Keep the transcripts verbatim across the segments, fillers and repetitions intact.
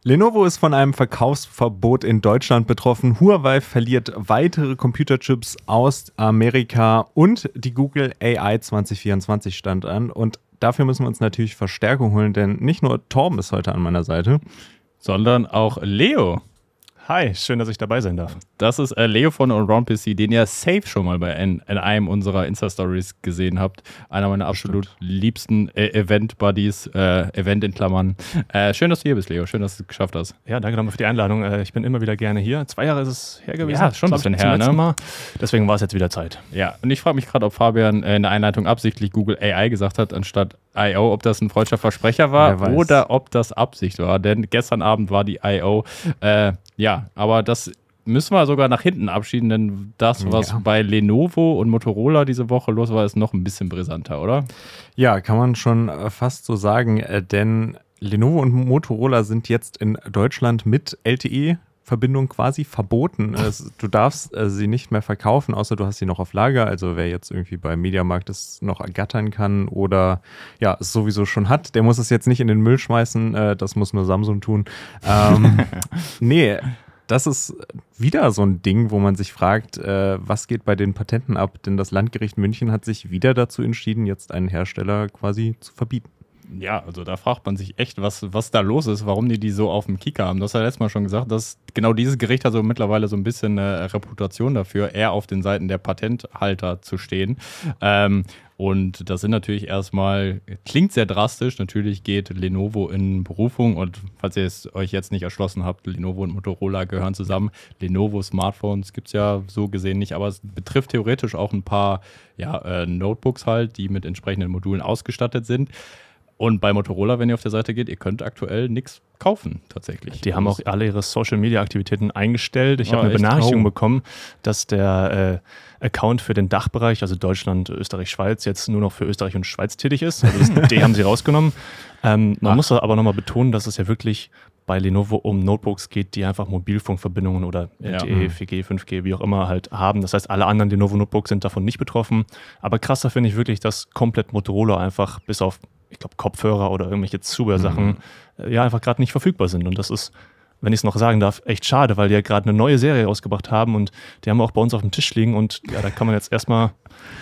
Lenovo ist von einem Verkaufsverbot in Deutschland betroffen. Huawei verliert weitere Computerchips aus Amerika und die Google A I zwanzig vierundzwanzig stand an. Und dafür müssen wir uns natürlich Verstärkung holen, denn nicht nur Torben ist heute an meiner Seite, sondern auch Leo. Hi, schön, dass ich dabei sein darf. Das ist äh, Leo von AllroundPC, den ihr safe schon mal bei in, in einem unserer Insta-Stories gesehen habt. Einer meiner absolut Stimmt. liebsten äh, Event-Buddies, äh, Event in Klammern. Äh, schön, dass du hier bist, Leo. Schön, dass du es geschafft hast. Ja, danke nochmal für die Einladung. Äh, ich bin immer wieder gerne hier. Zwei Jahre ist es her gewesen. Ja, schon ein bisschen her, ne? Mal. Deswegen war es jetzt wieder Zeit. Ja, und ich frage mich gerade, ob Fabian äh, in der Einleitung absichtlich Google A I gesagt hat, anstatt I O, ob das ein freudscher Versprecher war oder ob das Absicht war. Denn gestern Abend war die I O. Äh, ja, aber das müssen wir sogar nach hinten abschieden, denn das, was ja. bei Lenovo und Motorola diese Woche los war, ist noch ein bisschen brisanter, oder? Ja, kann man schon fast so sagen, äh, denn Lenovo und Motorola sind jetzt in Deutschland mit L T E-Verbindung quasi verboten. Es, du darfst äh, sie nicht mehr verkaufen, außer du hast sie noch auf Lager. Also wer jetzt irgendwie beim Mediamarkt es noch ergattern kann oder ja, es sowieso schon hat, der muss es jetzt nicht in den Müll schmeißen. Äh, das muss nur Samsung tun. Ähm, nee, das ist wieder so ein Ding, wo man sich fragt, äh, was geht bei den Patenten ab? Denn das Landgericht München hat sich wieder dazu entschieden, jetzt einen Hersteller quasi zu verbieten. Ja, also da fragt man sich echt, was, was da los ist, warum die die so auf dem Kicker haben. Du hast ja letztes Mal schon gesagt, dass genau dieses Gericht hat so mittlerweile so ein bisschen eine Reputation dafür, eher auf den Seiten der Patenthalter zu stehen. Ähm, und das sind natürlich erstmal, klingt sehr drastisch, natürlich geht Lenovo in Berufung und falls ihr es euch jetzt nicht erschlossen habt, Lenovo und Motorola gehören zusammen. Lenovo Smartphones gibt es ja so gesehen nicht, aber es betrifft theoretisch auch ein paar ja, äh, Notebooks halt, die mit entsprechenden Modulen ausgestattet sind. Und bei Motorola, wenn ihr auf der Seite geht, ihr könnt aktuell nichts kaufen, tatsächlich. Die haben auch alle ihre Social-Media-Aktivitäten eingestellt. Ich oh, habe eine Benachrichtigung oh. bekommen, dass der äh, Account für den Dachbereich, also Deutschland, Österreich, Schweiz, jetzt nur noch für Österreich und Schweiz tätig ist. Also das D haben sie rausgenommen. Ähm, man Ach. muss aber nochmal betonen, dass es ja wirklich bei Lenovo um Notebooks geht, die einfach Mobilfunkverbindungen oder L T E, ja. vier G, fünf G, wie auch immer halt haben. Das heißt, alle anderen Lenovo-Notebooks sind davon nicht betroffen. Aber krasser finde ich wirklich, dass komplett Motorola einfach bis auf ich glaube, Kopfhörer oder irgendwelche Zubehörsachen mhm. ja einfach gerade nicht verfügbar sind. Und das ist, wenn ich es noch sagen darf, echt schade, weil die ja gerade eine neue Serie rausgebracht haben und die haben wir auch bei uns auf dem Tisch liegen und ja, da kann man jetzt erstmal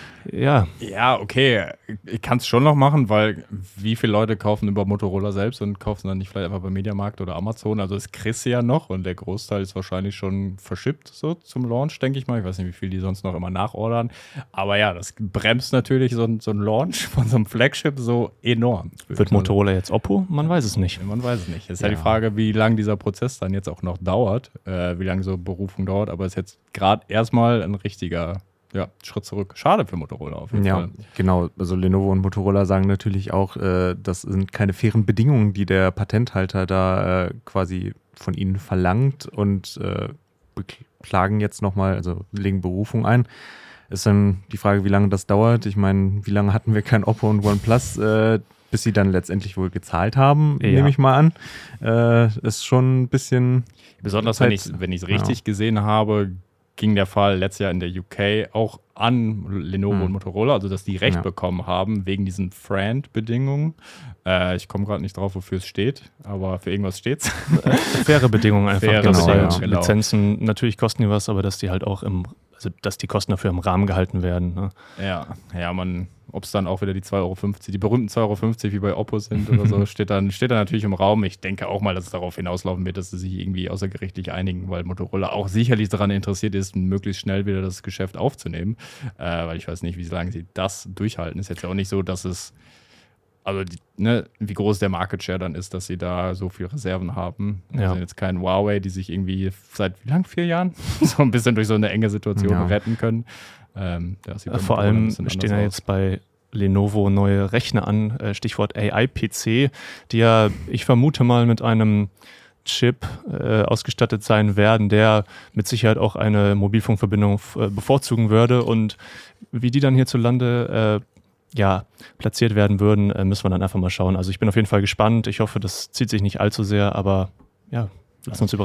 Ja. Ja, okay. Ich kann es schon noch machen, weil wie viele Leute kaufen über Motorola selbst und kaufen dann nicht vielleicht einfach beim Mediamarkt oder Amazon? Also es kriegst du ja noch und der Großteil ist wahrscheinlich schon verschippt so zum Launch, denke ich mal. Ich weiß nicht, wie viel die sonst noch immer nachordern. Aber ja, das bremst natürlich so ein, so ein Launch von so einem Flagship so enorm. Wird Motorola jetzt Oppo? Man weiß es nicht. Man weiß es nicht. Es ist ja die Frage, wie lange dieser Prozess dann jetzt auch noch dauert, äh, wie lange so Berufung dauert. Aber es ist jetzt gerade erstmal ein richtiger Ja, Schritt zurück. Schade für Motorola auf jeden ja, Fall. Ja, genau. Also Lenovo und Motorola sagen natürlich auch, äh, das sind keine fairen Bedingungen, die der Patenthalter da äh, quasi von ihnen verlangt und äh, beklagen jetzt nochmal, also legen Berufung ein. Ist dann die Frage, wie lange das dauert. Ich meine, wie lange hatten wir kein Oppo und OnePlus, äh, bis sie dann letztendlich wohl gezahlt haben, ja. nehme ich mal an. Äh, ist schon ein bisschen... Besonders, Zeit, wenn ich es richtig ja. gesehen habe, ging der Fall letztes Jahr in der U K auch an Lenovo hm. und Motorola, also dass die Recht ja. bekommen haben wegen diesen Friend-Bedingungen. Äh, ich komme gerade nicht drauf, wofür es steht, aber für irgendwas steht's. Äh, faire Bedingungen einfach. Faire genau, halt ja. Lizenzen, natürlich kosten die was, aber dass die halt auch im, also dass die Kosten dafür im Rahmen gehalten werden. Ne? Ja, ja, man, ob es dann auch wieder die zwei Euro fünfzig, die berühmten zwei Euro fünfzig wie bei Oppo sind oder so, steht dann, steht dann natürlich im Raum. Ich denke auch mal, dass es darauf hinauslaufen wird, dass sie sich irgendwie außergerichtlich einigen, weil Motorola auch sicherlich daran interessiert ist, möglichst schnell wieder das Geschäft aufzunehmen. Äh, weil ich weiß nicht, wie lange sie das durchhalten. Ist jetzt ja auch nicht so, dass es, also die, ne, wie groß der Market Share dann ist, dass sie da so viel Reserven haben. Ja. Also jetzt kein Huawei, die sich irgendwie seit wie lang? Vier Jahren so ein bisschen durch so eine enge Situation ja. retten können. Ähm, ja, vor allem stehen ja jetzt bei Lenovo neue Rechner an, äh, Stichwort A I-P C, die ja, ich vermute mal, mit einem Chip äh, ausgestattet sein werden, der mit Sicherheit auch eine Mobilfunkverbindung f- äh, bevorzugen würde. Und wie die dann hierzulande äh, ja, platziert werden würden, äh, müssen wir dann einfach mal schauen. Also ich bin auf jeden Fall gespannt. Ich hoffe, das zieht sich nicht allzu sehr, aber ja, lass uns überraschen.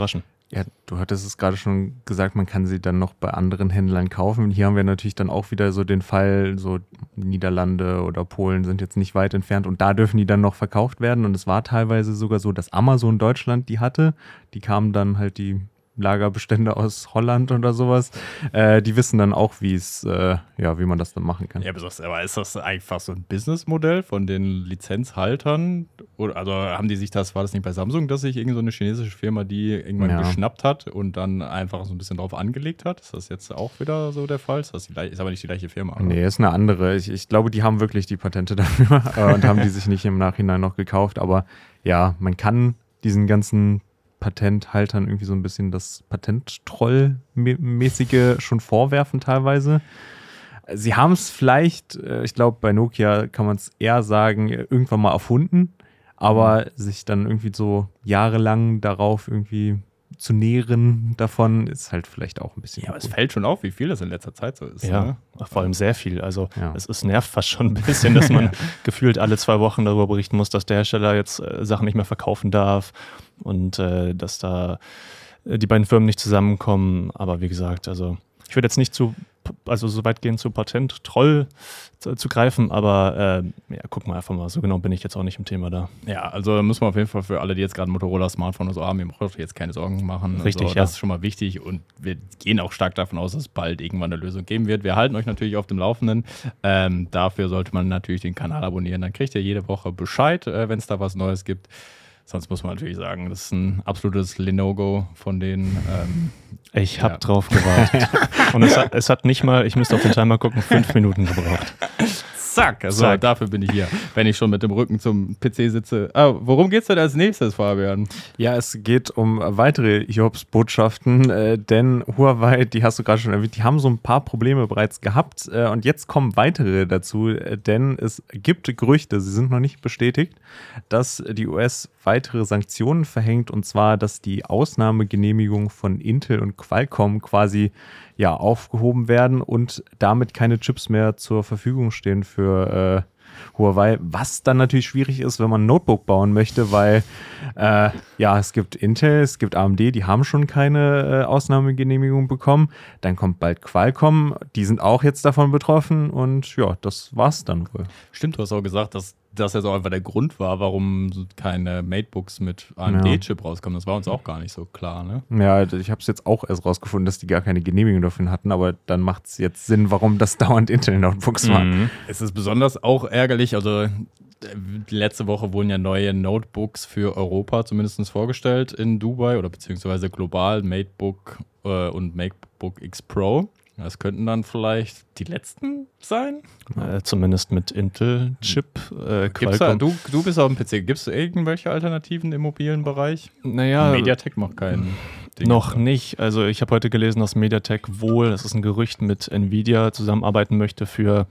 Ja, du hattest es gerade schon gesagt, man kann sie dann noch bei anderen Händlern kaufen. Hier haben wir natürlich dann auch wieder so den Fall, so Niederlande oder Polen sind jetzt nicht weit entfernt und da dürfen die dann noch verkauft werden. Und es war teilweise sogar so, dass Amazon Deutschland die hatte. Die kamen dann halt die Lagerbestände aus Holland oder sowas. Äh, die wissen dann auch, wie es, äh, ja, wie man das dann machen kann. Ja, aber ist das einfach so ein Businessmodell von den Lizenzhaltern? Oder, also haben die sich das, war das nicht bei Samsung, dass sich irgend so eine chinesische Firma die irgendwann ja. geschnappt hat und dann einfach so ein bisschen drauf angelegt hat? Ist das jetzt auch wieder so der Fall? Ist, das die, ist aber nicht die gleiche Firma, oder? Nee, ist eine andere. Ich, ich glaube, die haben wirklich die Patente dafür äh, und haben die sich nicht im Nachhinein noch gekauft. Aber ja, man kann diesen ganzen Patenthaltern irgendwie so ein bisschen das Patent-Troll-mäßige schon vorwerfen teilweise. Sie haben es vielleicht, ich glaube bei Nokia kann man es eher sagen, irgendwann mal erfunden, aber mhm. sich dann irgendwie so jahrelang darauf irgendwie zu nähren davon, ist halt vielleicht auch ein bisschen. Ja, aber es fällt schon auf, wie viel das in letzter Zeit so ist. Ja, ne? Vor allem sehr viel. Also ja. es ist, nervt fast schon ein bisschen, dass man gefühlt alle zwei Wochen darüber berichten muss, dass der Hersteller jetzt äh, Sachen nicht mehr verkaufen darf und äh, dass da äh, die beiden Firmen nicht zusammenkommen. Aber wie gesagt, also ich würde jetzt nicht zu, also so weit gehen zu Patent-Troll zu, zu greifen, aber äh, ja, gucken wir einfach mal, so genau bin ich jetzt auch nicht im Thema da. Ja, also müssen wir auf jeden Fall für alle, die jetzt gerade ein Motorola-Smartphone oder so haben, ihr braucht euch jetzt keine Sorgen machen. Richtig, also, ja. Das ist schon mal wichtig und wir gehen auch stark davon aus, dass es bald irgendwann eine Lösung geben wird. Wir halten euch natürlich auf dem Laufenden. Ähm, dafür sollte man natürlich den Kanal abonnieren, dann kriegt ihr jede Woche Bescheid, äh, wenn es da was Neues gibt. Sonst muss man natürlich sagen, das ist ein absolutes Lenogo von den. Ähm, ich habe ja. drauf gewartet. Und es hat, es hat nicht mal, ich müsste auf den Timer gucken, fünf Minuten gebraucht. Zack, also Zack. Dafür bin ich hier, wenn ich schon mit dem Rücken zum P C sitze. Ah, worum geht's denn als nächstes, Fabian? Ja, es geht um weitere Hiobs-Botschaften, äh, denn Huawei, die hast du gerade schon erwähnt, die haben so ein paar Probleme bereits gehabt äh, und jetzt kommen weitere dazu, äh, denn es gibt Gerüchte, sie sind noch nicht bestätigt, dass die U S weitere Sanktionen verhängt und zwar, dass die Ausnahmegenehmigung von Intel und Qualcomm quasi ja, aufgehoben werden und damit keine Chips mehr zur Verfügung stehen für äh, Huawei, was dann natürlich schwierig ist, wenn man ein Notebook bauen möchte, weil äh, ja, es gibt Intel, es gibt A M D, die haben schon keine äh, Ausnahmegenehmigung bekommen, dann kommt bald Qualcomm, die sind auch jetzt davon betroffen und ja, das war's dann wohl. Stimmt, du hast auch gesagt, dass das jetzt auch einfach der Grund war, warum keine MateBooks mit A M D-Chip ja. rauskommen. Das war uns auch gar nicht so klar, ne? Ja, ich habe es jetzt auch erst rausgefunden, dass die gar keine Genehmigung dafür hatten, aber dann macht es jetzt Sinn, warum das dauernd Intel-Notebooks waren. Mhm. Es ist besonders auch ärgerlich, also letzte Woche wurden ja neue Notebooks für Europa zumindest vorgestellt in Dubai oder beziehungsweise global, MateBook äh, und MateBook X Pro. Das könnten dann vielleicht die letzten sein? Äh, zumindest mit Intel-Chip. Äh, da, du, du bist auf dem P C. Gibt es irgendwelche Alternativen im mobilen Bereich? Naja. MediaTek macht keinen. Ding Noch oder? nicht. Also ich habe heute gelesen, dass MediaTek wohl, das ist ein Gerücht, mit Nvidia zusammenarbeiten möchte für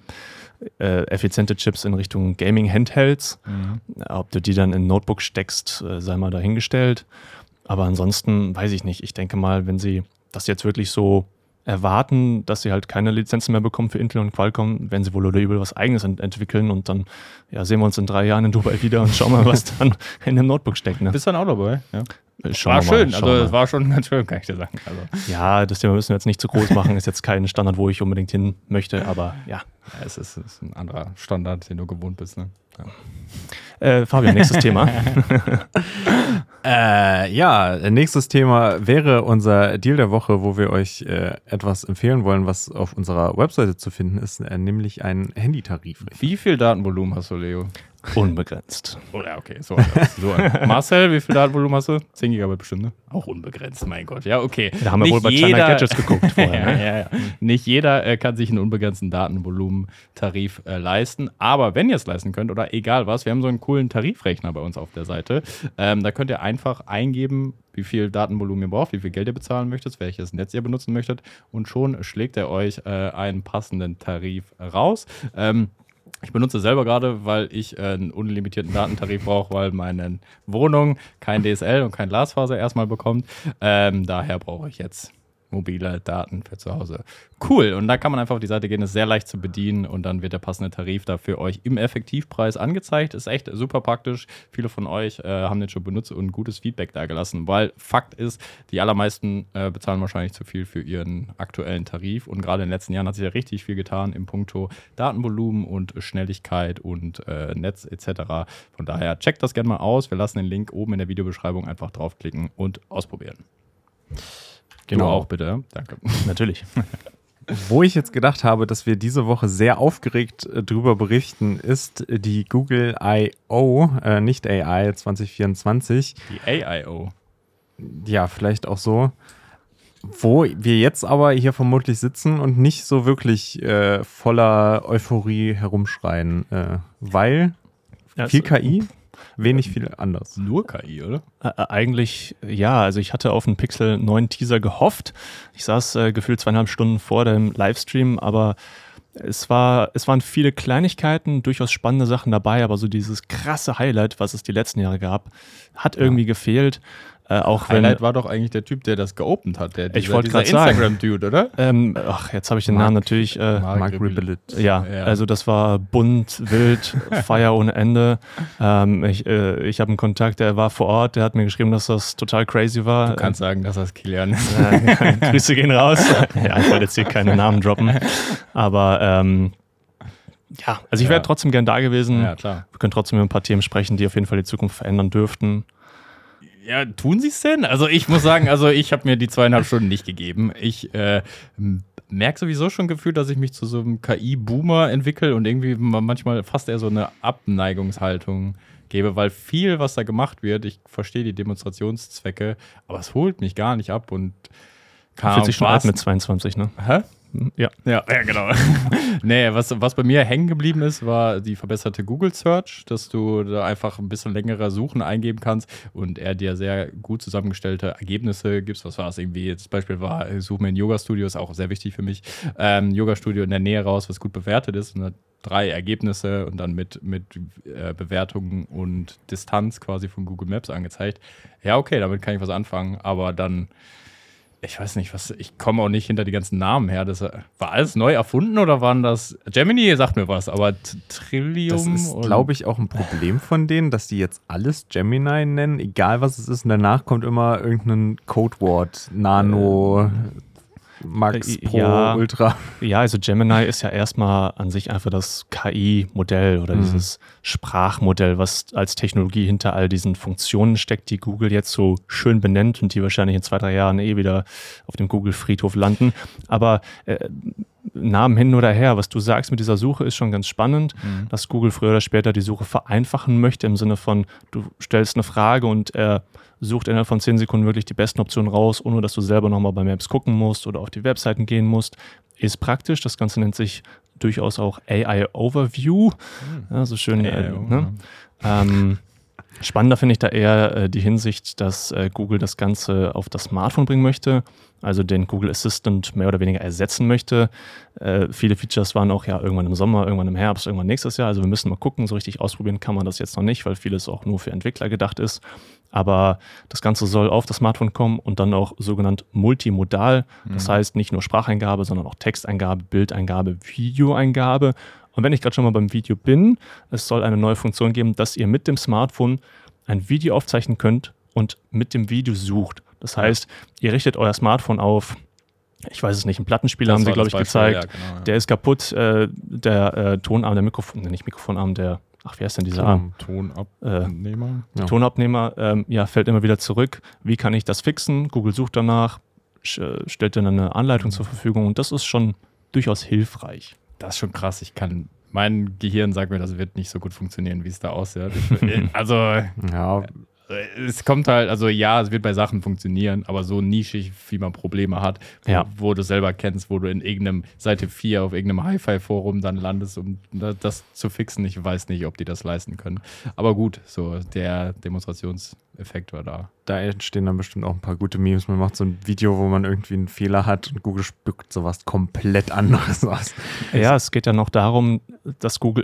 äh, effiziente Chips in Richtung Gaming-Handhelds. Mhm. Ob du die dann in ein Notebook steckst, äh, sei mal dahingestellt. Aber ansonsten weiß ich nicht. Ich denke mal, wenn sie das jetzt wirklich so erwarten, dass sie halt keine Lizenzen mehr bekommen für Intel und Qualcomm, werden sie wohl oder übel was Eigenes ent- entwickeln und dann ja, sehen wir uns in drei Jahren in Dubai wieder und schauen mal, was dann in dem Notebook steckt. Ne? Bist du dann auch dabei? Ja. Schauen war schön, mal, also es war schon ganz schön, kann ich dir sagen. Also. Ja, das Thema müssen wir jetzt nicht zu groß machen, ist jetzt kein Standard, wo ich unbedingt hin möchte, aber ja. ja es, ist, es ist ein anderer Standard, den du gewohnt bist. Ne? Ja. Äh, Fabian, nächstes Thema. Äh, ja, nächstes Thema wäre unser Deal der Woche, wo wir euch äh, etwas empfehlen wollen, was auf unserer Webseite zu finden ist, äh, nämlich ein Handytarif. Wie viel Datenvolumen hast du, Leo? Unbegrenzt. Oh ja, okay. So, so. Marcel, wie viel Datenvolumen hast du? zehn Gigabyte bestimmt, ne? Auch unbegrenzt, mein Gott. Ja, okay. Da haben wir wohl bei China Gadgets geguckt vorher. Ne? ja, ja, ja. Nicht jeder äh, kann sich einen unbegrenzten Datenvolumentarif äh, leisten. Aber wenn ihr es leisten könnt oder egal was, wir haben so einen coolen Tarifrechner bei uns auf der Seite. Ähm, da könnt ihr einfach eingeben, wie viel Datenvolumen ihr braucht, wie viel Geld ihr bezahlen möchtet, welches Netz ihr benutzen möchtet. Und schon schlägt er euch äh, einen passenden Tarif raus. Ähm, Ich benutze selber gerade, weil ich äh, einen unlimitierten Datentarif brauche, weil meine Wohnung kein D S L und kein Glasfaser erstmal bekommt. Ähm, daher brauche ich jetzt mobile Daten für zu Hause. Cool. Und da kann man einfach auf die Seite gehen, ist sehr leicht zu bedienen und dann wird der passende Tarif da für euch im Effektivpreis angezeigt. Ist echt super praktisch. Viele von euch äh, haben den schon benutzt und gutes Feedback da gelassen, weil Fakt ist, die allermeisten äh, bezahlen wahrscheinlich zu viel für ihren aktuellen Tarif und gerade in den letzten Jahren hat sich ja richtig viel getan im Punkto Datenvolumen und Schnelligkeit und äh, Netz et cetera. Von daher checkt das gerne mal aus. Wir lassen den Link oben in der Videobeschreibung einfach draufklicken und ausprobieren. Genau, du auch bitte. Danke. Natürlich. Wo ich jetzt gedacht habe, dass wir diese Woche sehr aufgeregt äh, drüber berichten, ist die Google I O, äh, nicht A I zwanzig vierundzwanzig. Die A I O. Ja, vielleicht auch so. Wo wir jetzt aber hier vermutlich sitzen und nicht so wirklich äh, voller Euphorie herumschreien, äh, weil ja, viel K I, wenig viel anders. Nur K I, oder? Äh, eigentlich, ja. Also ich hatte auf einen Pixel neun Teaser gehofft. Ich saß äh, gefühlt zweieinhalb Stunden vor dem Livestream, aber es war, es waren viele Kleinigkeiten, durchaus spannende Sachen dabei, aber so dieses krasse Highlight, was es die letzten Jahre gab, hat irgendwie ja. gefehlt. Äh, auch Highlight wenn, war doch eigentlich der Typ, der das geopend hat, der ich wollte gerade sagen, Instagram-Dude, oder? Ähm, ach, jetzt habe ich den Mark, Namen natürlich. Äh, Mark Rebillet. Ja, ja, also das war bunt, wild, Feier ohne Ende. Ähm, ich äh, ich habe einen Kontakt, der war vor Ort, der hat mir geschrieben, dass das total crazy war. Du kannst sagen, dass das Kilian ist. Äh, Grüße gehen raus. Ja, ich wollte jetzt hier keine Namen droppen. Aber ähm, ja, also ich wäre ja. trotzdem gern da gewesen. Ja, klar. Wir können trotzdem über ein paar Themen sprechen, die auf jeden Fall die Zukunft verändern dürften. Ja, tun sie es denn? Also ich muss sagen, also ich habe mir die zweieinhalb Stunden nicht gegeben. Ich äh, merke sowieso schon gefühlt, dass ich mich zu so einem K I-Boomer entwickle und irgendwie manchmal fast eher so eine Abneigungshaltung gebe, weil viel, was da gemacht wird, ich verstehe die Demonstrationszwecke, aber es holt mich gar nicht ab und kann fühlt sich schon alt mit zweiundzwanzig, ne? Hä? Ja. Ja, ja, genau. Nee, was, was bei mir hängen geblieben ist, war die verbesserte Google Search, dass du da einfach ein bisschen längere Suchen eingeben kannst und er dir sehr gut zusammengestellte Ergebnisse gibt. Was war es irgendwie? Das Beispiel war, suche mir ein Yoga-Studio, ist auch sehr wichtig für mich. Ähm, Yoga-Studio in der Nähe raus, was gut bewertet ist. Und hat drei Ergebnisse und dann mit, mit äh, Bewertungen und Distanz quasi von Google Maps angezeigt. Ja, okay, damit kann ich was anfangen, aber dann ich weiß nicht, was, ich komme auch nicht hinter die ganzen Namen her. Das war alles neu erfunden oder waren das, Gemini sagt mir was, aber Trillium? Das ist, glaube ich, auch ein Problem von denen, dass die jetzt alles Gemini nennen, egal was es ist. Und danach kommt immer irgendein Codewort, Nano, Max, Pro, ja, Ultra. Ja, also Gemini ist ja erstmal an sich einfach das K I-Modell oder mhm. dieses Sprachmodell, was als Technologie hinter all diesen Funktionen steckt, die Google jetzt so schön benennt und die wahrscheinlich in zwei, drei Jahren eh wieder auf dem Google-Friedhof landen. Aber äh, Namen hin oder her, was du sagst mit dieser Suche ist schon ganz spannend, mhm. dass Google früher oder später die Suche vereinfachen möchte, im Sinne von, du stellst eine Frage und er sucht innerhalb von zehn Sekunden wirklich die besten Optionen raus, ohne dass du selber nochmal bei Maps gucken musst oder auf die Webseiten gehen musst. Ist praktisch. Das Ganze nennt sich durchaus auch A I Overview. Ja, so schön. Äh, ne? ähm, spannender finde ich da eher äh, die Hinsicht, dass äh, Google das Ganze auf das Smartphone bringen möchte, also den Google Assistant mehr oder weniger ersetzen möchte. Äh, viele Features waren auch ja irgendwann im Sommer, irgendwann im Herbst, irgendwann nächstes Jahr. Also wir müssen mal gucken, so richtig ausprobieren kann man das jetzt noch nicht, weil vieles auch nur für Entwickler gedacht ist. Aber das Ganze soll auf das Smartphone kommen und dann auch sogenannt multimodal. Das mhm. heißt nicht nur Spracheingabe, sondern auch Texteingabe, Bildeingabe, Videoeingabe. Und wenn ich gerade schon mal beim Video bin, es soll eine neue Funktion geben, dass ihr mit dem Smartphone ein Video aufzeichnen könnt und mit dem Video sucht. Das heißt, ihr richtet euer Smartphone auf, ich weiß es nicht, einen Plattenspieler das haben sie, glaube ich, Beispiel, gezeigt. Ja, genau, ja. Der ist kaputt, äh, der äh, Tonarm, der Mikrofon, nicht Mikrofonarm, der, ach, wie heißt denn dieser Arm? Tonabnehmer. Äh, ja. Tonabnehmer, ähm, ja, fällt immer wieder zurück. Wie kann ich das fixen? Google sucht danach, stellt dann eine Anleitung mhm. zur Verfügung und das ist schon durchaus hilfreich. Das ist schon krass. Ich kann, mein Gehirn sagt mir, das wird nicht so gut funktionieren, wie es da aussieht. Also, ja. Es kommt halt, also ja, es wird bei Sachen funktionieren, aber so nischig, wie man Probleme hat, wo, ja. wo du selber kennst, wo du in irgendeinem Seite vier auf irgendeinem Hi-Fi-Forum dann landest, um das zu fixen. Ich weiß nicht, ob die das leisten können. Aber gut, so der Demonstrationseffekt war da. Da entstehen dann bestimmt auch ein paar gute Memes. Man macht so ein Video, wo man irgendwie einen Fehler hat und Google spuckt sowas komplett anderes aus. Ja, es geht ja noch darum, dass Google irgendwie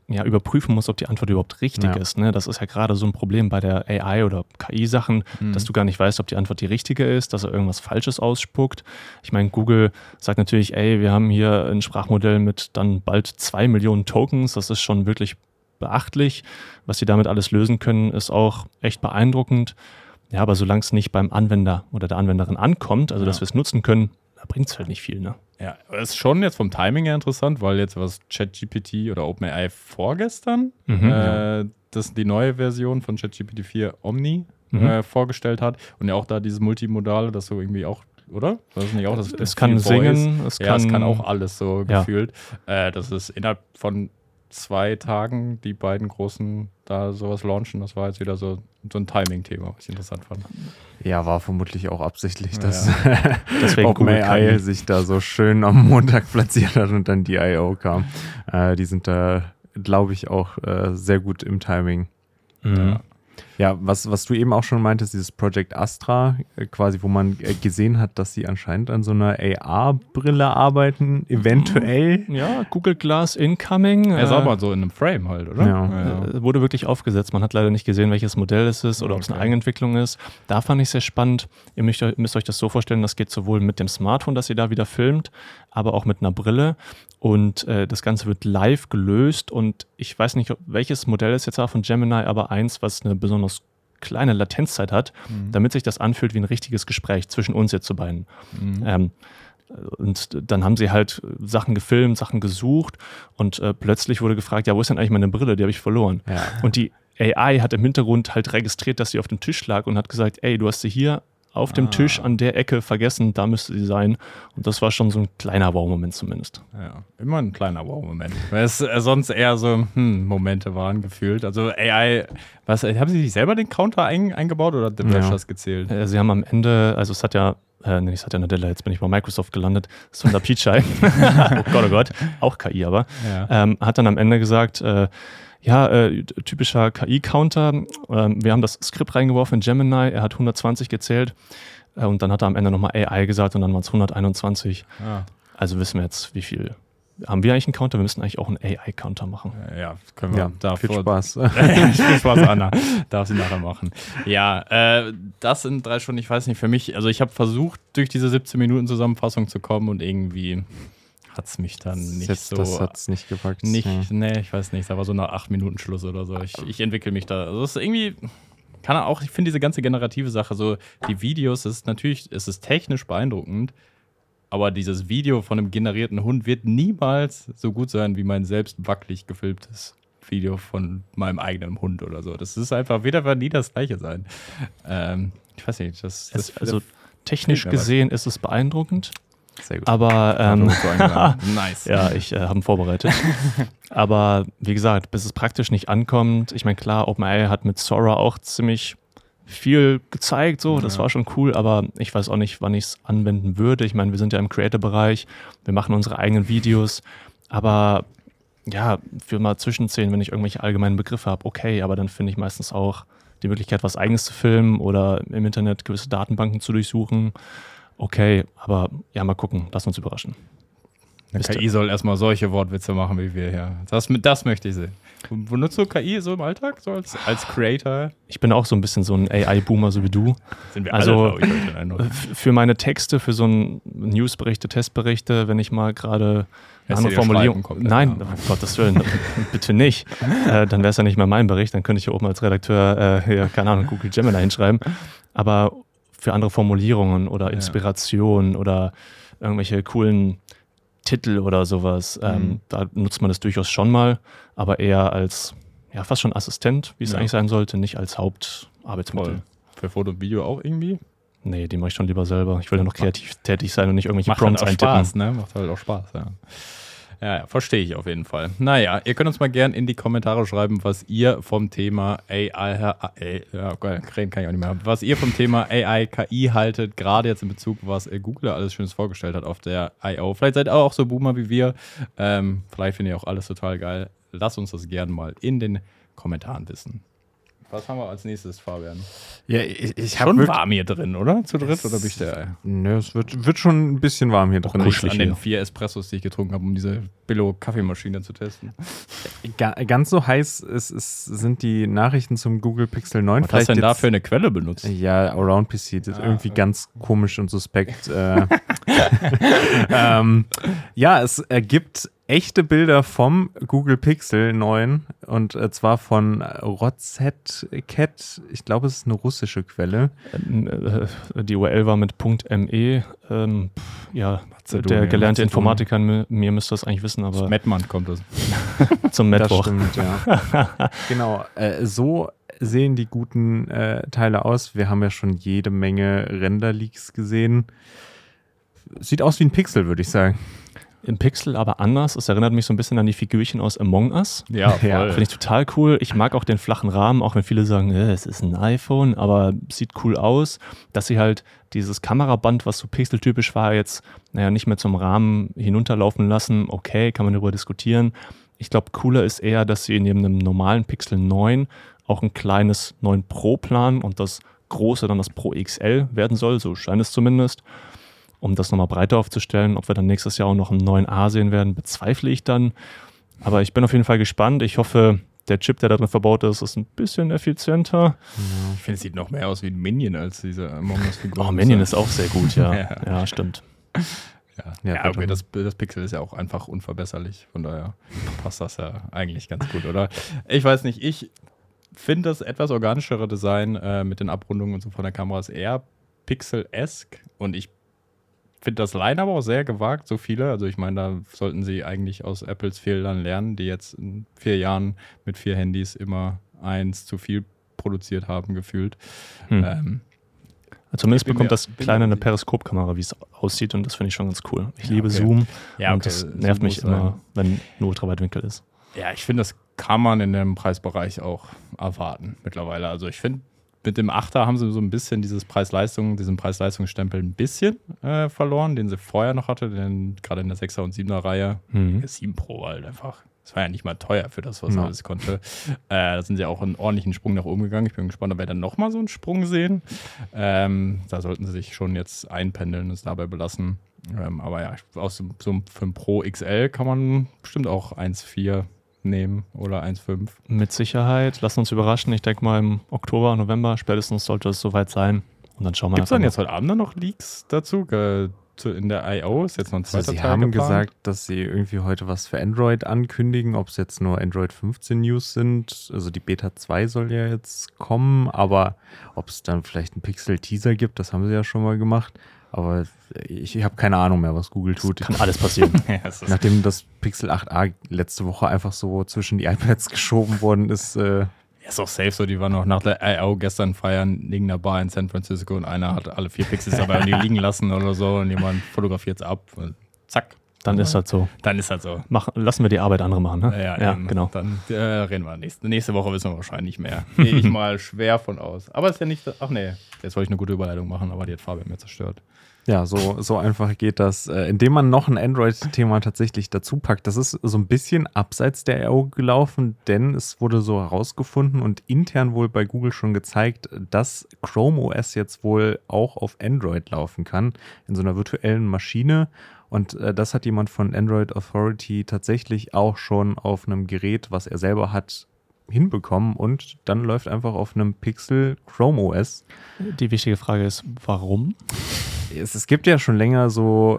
ja, überprüfen musst, ob die Antwort überhaupt richtig ja. ist. Ne? Das ist ja gerade so ein Problem bei der A I oder K I-Sachen, mhm. dass du gar nicht weißt, ob die Antwort die richtige ist, dass er irgendwas Falsches ausspuckt. Ich meine, Google sagt natürlich, ey, wir haben hier ein Sprachmodell mit dann bald zwei Millionen Tokens. Das ist schon wirklich beachtlich. Was sie damit alles lösen können, ist auch echt beeindruckend. Ja, aber solange es nicht beim Anwender oder der Anwenderin ankommt, also ja. dass wir es nutzen können, da bringt es halt nicht viel, ne? Ja, das ist schon jetzt vom Timing her interessant, weil jetzt was ChatGPT oder OpenAI vorgestern, mhm, äh, ja. das die neue Version von ChatGPT vier Omni mhm. äh, vorgestellt hat und ja auch da dieses Multimodale, das so irgendwie auch, oder? Das ist nicht auch das Es kann singen, es kann, ja, es kann auch alles so ja. gefühlt. Äh, das ist innerhalb von zwei Tagen die beiden großen da sowas launchen. Das war jetzt wieder so, so ein Timing-Thema, was ich interessant fand. Ja, war vermutlich auch absichtlich, dass ja. OpenAI sich da so schön am Montag platziert hat und dann die I O kam. Äh, die sind da, glaube ich, auch äh, sehr gut im Timing. Mhm. Ja. Ja, was, was du eben auch schon meintest, dieses Project Astra, äh, quasi, wo man äh, gesehen hat, dass sie anscheinend an so einer A R-Brille arbeiten, eventuell. Ja, Google Glass Incoming. Er äh, sah mal so in einem Frame halt, oder? Ja. Ja. Äh, wurde wirklich aufgesetzt. Man hat leider nicht gesehen, welches Modell es ist oder okay. ob es eine Eigenentwicklung ist. Da fand ich sehr spannend. Ihr müsst, müsst euch das so vorstellen, das geht sowohl mit dem Smartphone, das ihr da wieder filmt, aber auch mit einer Brille. Und äh, das Ganze wird live gelöst und ich weiß nicht, welches Modell es jetzt war von Gemini, aber eins, was eine besonders kleine Latenzzeit hat, mhm. damit sich das anfühlt wie ein richtiges Gespräch zwischen uns jetzt zu beiden. Mhm. Ähm, und dann haben sie halt Sachen gefilmt, Sachen gesucht und äh, plötzlich wurde gefragt, ja, wo ist denn eigentlich meine Brille? Die habe ich verloren. Ja. Und die A I hat im Hintergrund halt registriert, dass sie auf dem Tisch lag und hat gesagt, ey, du hast sie hier auf dem ah. Tisch an der Ecke vergessen, da müsste sie sein. Und das war schon so ein kleiner Wow-Moment zumindest. Ja, immer ein kleiner Wow-Moment. Weil es äh, sonst eher so hm, Momente waren gefühlt. Also A I, was, haben Sie sich selber den Counter ein, eingebaut oder hat der Flash das gezählt? Äh, sie haben am Ende, also es hat ja, äh, nee, es hat ja Nadella, jetzt bin ich bei Microsoft gelandet, Sundar Pichai, oh Gott, oh Gott, auch K I aber, ja. ähm, hat dann am Ende gesagt, äh, ja, äh, typischer K I-Counter. Ähm, wir haben das Skript reingeworfen in Gemini, er hat hundertzwanzig gezählt äh, und dann hat er am Ende nochmal A I gesagt und dann waren es hunderteinundzwanzig. Ah. Also wissen wir jetzt, wie viel. Haben wir eigentlich einen Counter? Wir müssen eigentlich auch einen A I-Counter machen. Ja, können wir. Ja, davor, viel Spaß. viel Spaß, Anna. Darf sie nachher machen. Ja, äh, das sind drei Stunden, ich weiß nicht, für mich, also ich habe versucht, durch diese siebzehn Minuten Zusammenfassung zu kommen und irgendwie hat es mich dann nicht Jetzt, so... Das hat es nicht gepackt. Nicht, ja. Nee, ich weiß nicht, da war so nach acht Minuten Schluss oder so. Ich, ich entwickle mich da. Also das ist irgendwie... Kann er auch, ich finde diese ganze generative Sache, so die Videos, es ist natürlich, es ist technisch beeindruckend, aber dieses Video von einem generierten Hund wird niemals so gut sein wie mein selbst wackelig gefilmtes Video von meinem eigenen Hund oder so. Das ist einfach, wird einfach nie das Gleiche sein. Ähm, ich weiß nicht, das... das es, also technisch gesehen ist es beeindruckend. Sehr gut. Aber, ähm, nice. Ja, ich äh, habe ihn vorbereitet. Aber wie gesagt, bis es praktisch nicht ankommt, ich meine, klar, OpenAI hat mit Sora auch ziemlich viel gezeigt, so, das ja. war schon cool, aber ich weiß auch nicht, wann ich es anwenden würde. Ich meine, wir sind ja im Creator-Bereich, wir machen unsere eigenen Videos, aber ja, für mal Zwischenszenen, wenn ich irgendwelche allgemeinen Begriffe habe, okay, aber dann finde ich meistens auch die Möglichkeit, was Eigenes zu filmen oder im Internet gewisse Datenbanken zu durchsuchen. Okay, aber ja, mal gucken, lass uns überraschen. Eine K I soll erstmal solche Wortwitze machen wie wir hier. Das, das möchte ich sehen. Benutzt du K I so im Alltag, so als, als Creator? Ich bin auch so ein bisschen so ein A I-Boomer, so wie du. Sind wir also alle, glaube ich, für meine Texte, für so ein Newsberichte, Testberichte, wenn ich mal gerade eine andere Formulierung... Kommt, Nein, ja. um Gottes Willen, bitte nicht. äh, dann wäre es ja nicht mehr mein Bericht, dann könnte ich hier oben als Redakteur, äh, hier, keine Ahnung, Google Gemini hinschreiben. Aber für andere Formulierungen oder Inspirationen ja. oder irgendwelche coolen Titel oder sowas, mhm. ähm, da nutzt man das durchaus schon mal, aber eher als, ja, fast schon Assistent, wie es ja. eigentlich sein sollte, nicht als Hauptarbeitsmittel. Voll. Für Foto und Video auch irgendwie? Nee, die mache ich schon lieber selber. Ich will ja noch kreativ tätig sein und nicht irgendwelche Macht Prompts halt eintippen. Spaß, ne? Macht halt auch Spaß, ja. Ja, ja, verstehe ich auf jeden Fall. Naja, ihr könnt uns mal gerne in die Kommentare schreiben, was ihr vom Thema A I, ja, reden kann ich auch nicht mehr, was ihr vom Thema A I, K I haltet, gerade jetzt in Bezug, was Google alles Schönes vorgestellt hat auf der I O. Vielleicht seid ihr auch so Boomer wie wir. Ähm, vielleicht findet ihr auch alles total geil. Lasst uns das gerne mal in den Kommentaren wissen. Was haben wir als nächstes, Fabian? Ja, ich, ich Schon wirklich, warm hier drin, oder? Zu dritt, oder bin ich der? Nö, es wird, wird schon ein bisschen warm hier drin. Kuschelig an den vier Espressos, die ich getrunken habe, um diese Billo-Kaffeemaschine zu testen. Ganz so heiß ist, ist, sind die Nachrichten zum Google Pixel neun. Was hast du denn da für eine Quelle benutzt? Ja, Around P C. Das ist ah, irgendwie okay. ganz komisch und suspekt. äh, ähm, ja, es ergibt echte Bilder vom Google Pixel neun und äh, zwar von Rozzetcat. Ich glaube, es ist eine russische Quelle. Die U R L war mit .me. Ähm, ja, Mazedonien, der gelernte Mazedonien. Informatiker mir, mir müsste das eigentlich wissen, aber... Mettmann kommt das. Zum Mittwoch. Das stimmt, ja. Genau, äh, so sehen die guten äh, Teile aus. Wir haben ja schon jede Menge Render-Leaks gesehen. Sieht aus wie ein Pixel, würde ich sagen. Im Pixel, aber anders. Es erinnert mich so ein bisschen an die Figürchen aus Among Us. Ja, voll. Ja, finde ich total cool. Ich mag auch den flachen Rahmen, auch wenn viele sagen, äh, es ist ein iPhone, aber sieht cool aus. Dass sie halt dieses Kameraband, was so pixeltypisch war, jetzt naja, nicht mehr zum Rahmen hinunterlaufen lassen. Okay, kann man darüber diskutieren. Ich glaube, cooler ist eher, dass sie neben einem normalen Pixel neun auch ein kleines neun Pro planen und das große dann das Pro X L werden soll, so scheint es zumindest. Um das nochmal breiter aufzustellen. Ob wir dann nächstes Jahr auch noch einen neun A sehen werden, bezweifle ich dann. Aber ich bin auf jeden Fall gespannt. Ich hoffe, der Chip, der da drin verbaut ist, ist ein bisschen effizienter. Ich finde, es sieht noch mehr aus wie ein Minion als diese Among Us-Figur. Oh, Minion ist auch sehr gut, ja. ja. Ja, stimmt. Ja, ja, ja okay, das, das Pixel ist ja auch einfach unverbesserlich. Von daher passt das ja eigentlich ganz gut, oder? Ich weiß nicht, ich finde das etwas organischere Design äh, mit den Abrundungen und so von der Kamera ist eher Pixel-esque und ich finde das Line aber auch sehr gewagt, so viele. Also ich meine, da sollten sie eigentlich aus Apples Fehlern lernen, die jetzt in vier Jahren mit vier Handys immer eins zu viel produziert haben, gefühlt. Hm. Ähm, Zumindest bekommt das Kleine eine Periskopkamera, wie es aussieht, und das finde ich schon ganz cool. Ich ja, liebe okay. Zoom ja, okay. und das nervt Zoom mich immer, wenn nur Ultraweitwinkel ist. Ja, ich finde, das kann man in dem Preisbereich auch erwarten mittlerweile. Also ich finde, mit dem Achter haben sie so ein bisschen dieses Preis-Leistung, diesen Preis-Leistungsstempel ein bisschen äh, verloren, den sie vorher noch hatte, denn gerade in der sechser und siebener Reihe, mhm. der sieben Pro halt einfach. Das war ja nicht mal teuer für das, was ja. alles konnte. Äh, da sind sie auch einen ordentlichen Sprung nach oben gegangen. Ich bin gespannt, ob wir dann nochmal so einen Sprung sehen. Ähm, da sollten sie sich schon jetzt einpendeln und es dabei belassen. Ähm, aber ja, aus so, so für ein Pro X L kann man bestimmt auch eins Komma vier nehmen oder eins Komma fünf. Mit Sicherheit. Lass uns überraschen. Ich denke mal im Oktober, November spätestens sollte es soweit sein. Und dann schauen wir. Gibt es dann jetzt heute Abend noch Leaks dazu? Äh, in der I O ist jetzt noch ein zweiter also sie Teil haben geplant. gesagt, dass sie irgendwie heute was für Android ankündigen, ob es jetzt nur Android fünfzehn News sind. Also die Beta zwei soll ja jetzt kommen, aber ob es dann vielleicht einen Pixel-Teaser gibt, das haben sie ja schon mal gemacht. Aber ich, ich habe keine Ahnung mehr, was Google tut. Das kann alles passieren. ja, das Nachdem das Pixel acht a letzte Woche einfach so zwischen die iPads geschoben worden ist. Äh ja, ist auch safe so. Die waren noch nach der I O gestern feiern, liegen da Bar in San Francisco und einer hat alle vier Pixels dabei und die liegen lassen oder so und jemand fotografiert es ab und zack. Dann ist das so. Dann ist das so. Mach, lassen wir die Arbeit andere machen, ne? Ja, ja, ja genau. Dann äh, reden wir nächste, nächste Woche, wissen wir wahrscheinlich mehr. Gehe ich mal schwer von aus. Aber ist ja nicht, ach nee, jetzt wollte ich eine gute Überleitung machen, aber die hat Fabian mir zerstört. Ja, so, so einfach geht das, äh, indem man noch ein Android-Thema tatsächlich dazu packt. Das ist so ein bisschen abseits der I O gelaufen, denn es wurde so herausgefunden und intern wohl bei Google schon gezeigt, dass Chrome O S jetzt wohl auch auf Android laufen kann, in so einer virtuellen Maschine. Und äh, das hat jemand von Android Authority tatsächlich auch schon auf einem Gerät, was er selber hat, hinbekommen und dann läuft einfach auf einem Pixel Chrome O S. Die wichtige Frage ist, warum? Es, es gibt ja schon länger so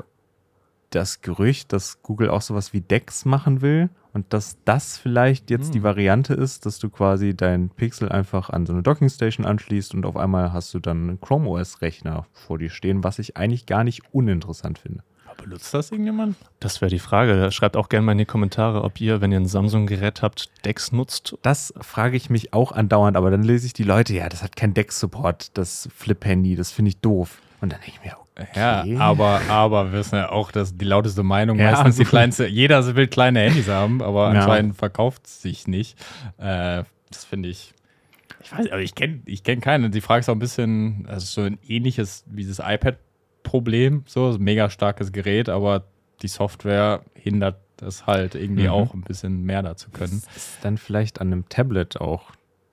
das Gerücht, dass Google auch sowas wie Dex machen will und dass das vielleicht jetzt hm. die Variante ist, dass du quasi dein Pixel einfach an so eine Dockingstation anschließt und auf einmal hast du dann einen Chrome O S-Rechner vor dir stehen, was ich eigentlich gar nicht uninteressant finde. Benutzt das irgendjemand? Das wäre die Frage. Schreibt auch gerne mal in die Kommentare, ob ihr, wenn ihr ein Samsung-Gerät habt, Dex nutzt. Das frage ich mich auch andauernd, aber dann lese ich die Leute, ja, das hat kein Dex-Support, das Flip-Handy, das finde ich doof. Und dann denke ich mir, okay. Ja, aber, aber wir wissen ja auch, dass die lauteste Meinung ja, meistens die kleinste, jeder will kleine Handys haben, aber ja. anscheinend verkauft es sich nicht. Äh, das finde ich, ich weiß nicht, aber ich kenne ich kenn keinen. Die Frage ist auch ein bisschen, also so ein ähnliches wie das iPad Problem, so ein mega starkes Gerät, aber die Software hindert es halt irgendwie mhm. auch ein bisschen mehr dazu können. Das ist dann vielleicht an einem Tablet auch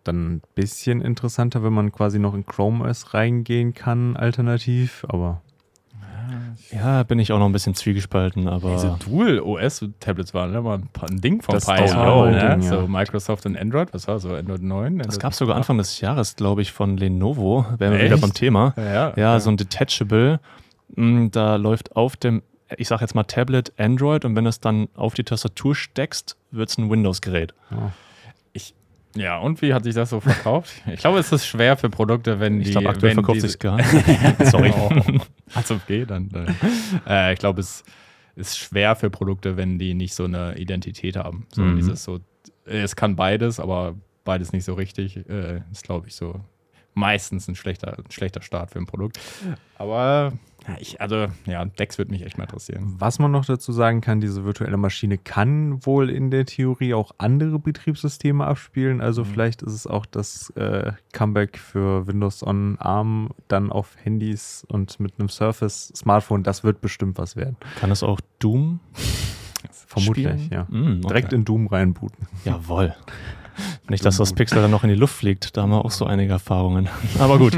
dann ein bisschen interessanter, wenn man quasi noch in Chrome O S reingehen kann, alternativ, aber ja, bin ich auch noch ein bisschen zwiegespalten, aber diese Dual-O S-Tablets waren ja mal ein, paar, ein Ding von ein paar Das Jahren, total ne? Ding, ja. So Microsoft und Android, was war so, Android neun? das Android gab es sogar Anfang des Jahres, glaube ich, von Lenovo, wären wir Echt? wieder beim Thema. Ja, Ja, so ein Detachable, mh, da läuft auf dem, ich sag jetzt mal Tablet Android und wenn du es dann auf die Tastatur steckst, wird es ein Windows-Gerät. ja. Ja, und wie hat sich das so verkauft? Ich glaube, es ist schwer für Produkte, wenn die... Ich glaube, aktuell wenn verkauft diese- sich gar nicht. Sorry. Oh. Also okay, dann. dann. Äh, ich glaube, es ist schwer für Produkte, wenn die nicht so eine Identität haben. So Mhm. dieses so, es kann beides, aber beides nicht so richtig. Äh, ist, glaube ich, so meistens ein schlechter, ein schlechter Start für ein Produkt. Aber ja, ich, also, ja, Dex würde mich echt mal interessieren. Was man noch dazu sagen kann, diese virtuelle Maschine kann wohl in der Theorie auch andere Betriebssysteme abspielen. Also Mhm. vielleicht ist es auch das äh, Comeback für Windows on ARM dann auf Handys und mit einem Surface-Smartphone. Das wird bestimmt was werden. Kann es auch Doom Vermutlich, spielen? ja. Mm, okay. Direkt in Doom reinbooten. Jawohl. Nicht, dass das Pixel dann noch in die Luft fliegt. Da haben wir auch so einige Erfahrungen. Aber gut.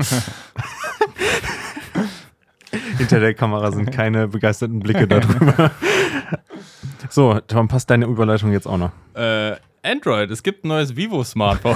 Hinter der Kamera sind keine begeisterten Blicke darüber. So, Tom, passt deine Überleitung jetzt auch noch? Äh, Android, es gibt ein neues Vivo-Smartphone.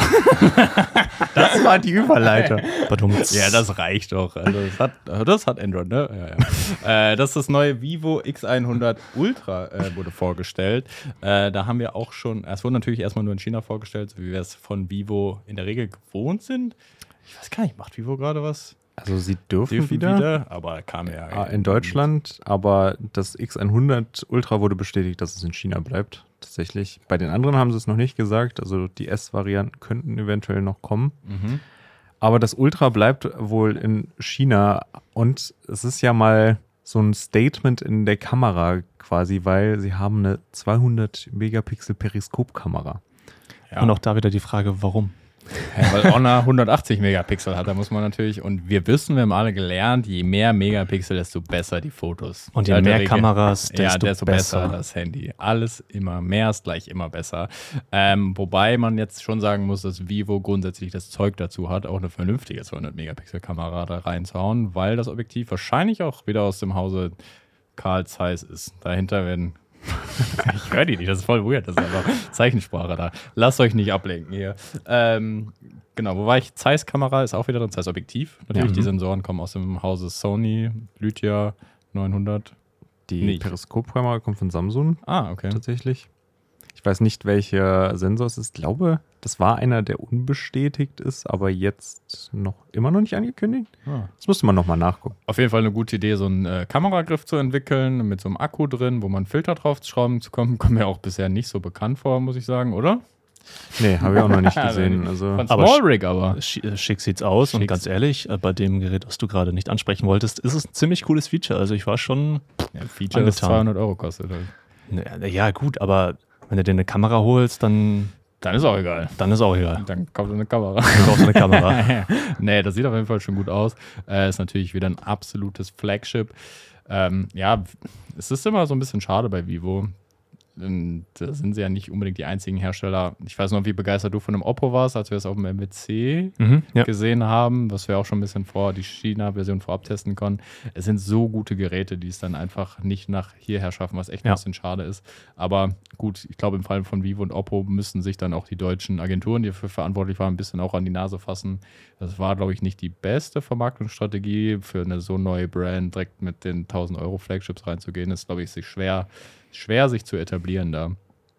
Das war die Überleitung. Ja, das reicht doch. Also das, hat, das hat Android, ne? Ja, ja. äh, das ist das neue Vivo X hundert Ultra äh, wurde vorgestellt. Äh, da haben wir auch schon, es wurde natürlich erstmal nur in China vorgestellt, so wie wir es von Vivo in der Regel gewohnt sind. Ich weiß gar nicht, macht Vivo gerade was? Also sie dürfen, Dürfen wieder, wieder, aber kam ja Ah, in Deutschland, aber das X hundert Ultra wurde bestätigt, dass es in China bleibt, tatsächlich. Bei den anderen haben sie es noch nicht gesagt, also die S-Varianten könnten eventuell noch kommen. Mhm. Aber das Ultra bleibt wohl in China und es ist ja mal so ein Statement in der Kamera quasi, weil sie haben eine zweihundert Megapixel Periskopkamera. Ja. Und auch da wieder die Frage, warum? Ja, weil Honor hundertachtzig Megapixel hat, da muss man natürlich, und wir wissen, wir haben alle gelernt, je mehr Megapixel, desto besser die Fotos. Und je Alte mehr Regel. Kameras, desto, ja, desto besser. besser das Handy. Alles immer mehr ist gleich immer besser. Ähm, wobei man jetzt schon sagen muss, dass Vivo grundsätzlich das Zeug dazu hat, auch eine vernünftige zweihundert Megapixel Kamera da reinzuhauen, weil das Objektiv wahrscheinlich auch wieder aus dem Hause Carl Zeiss ist. Dahinter werden ich höre die nicht, das ist voll weird, das ist einfach Zeichensprache da. Lasst euch nicht ablenken hier. Ähm, genau, wo war ich? Zeiss-Kamera ist auch wieder drin, Zeiss-Objektiv. Natürlich, Ja. die Sensoren kommen aus dem Hause Sony, Lytia neunhundert. Die Nee. Periskopkamera kommt von Samsung Ah, okay. tatsächlich. Ich weiß nicht, welcher Sensor es ist. Ich glaube, das war einer, der unbestätigt ist, aber jetzt noch immer noch nicht angekündigt. Ah. Das müsste man nochmal nachgucken. Auf jeden Fall eine gute Idee, so einen äh, Kameragriff zu entwickeln, mit so einem Akku drin, wo man Filter draufschrauben zu kommen. Kommt mir auch bisher nicht so bekannt vor, muss ich sagen, oder? Nee, habe ich auch noch nicht gesehen. Also, Von Aber Small Rig aber. Sch- äh, Schick sieht's aus und Schick's. ganz ehrlich, äh, bei dem Gerät, was du gerade nicht ansprechen wolltest, ist es ein ziemlich cooles Feature. Also ich war schon, Ja, ein Feature, das Angetan. zweihundert Euro kostet. Halt. na, ja gut, aber wenn du dir eine Kamera holst, dann, Dann ist auch egal. dann ist auch egal. Dann kommt eine Kamera. Du brauchst eine Kamera. Nee, das sieht auf jeden Fall schon gut aus. Äh, ist natürlich wieder ein absolutes Flagship. Ähm, ja, es ist immer so ein bisschen schade bei Vivo. Ähm, Da sind sie ja nicht unbedingt die einzigen Hersteller. Ich weiß noch, wie begeistert du von dem Oppo warst, als wir es auf dem M W C Mhm, ja. gesehen haben, was wir auch schon ein bisschen vor die China-Version vorab testen konnten. Es sind so gute Geräte, die es dann einfach nicht nach hierher schaffen, was echt ein Ja. bisschen schade ist. Aber gut, ich glaube, im Fall von Vivo und Oppo müssen sich dann auch die deutschen Agenturen, die dafür verantwortlich waren, ein bisschen auch an die Nase fassen. Das war, glaube ich, nicht die beste Vermarktungsstrategie für eine so neue Brand, direkt mit den tausend Euro Flagships reinzugehen. Das ist, glaube ich, sich schwer, schwer sich zu etablieren da.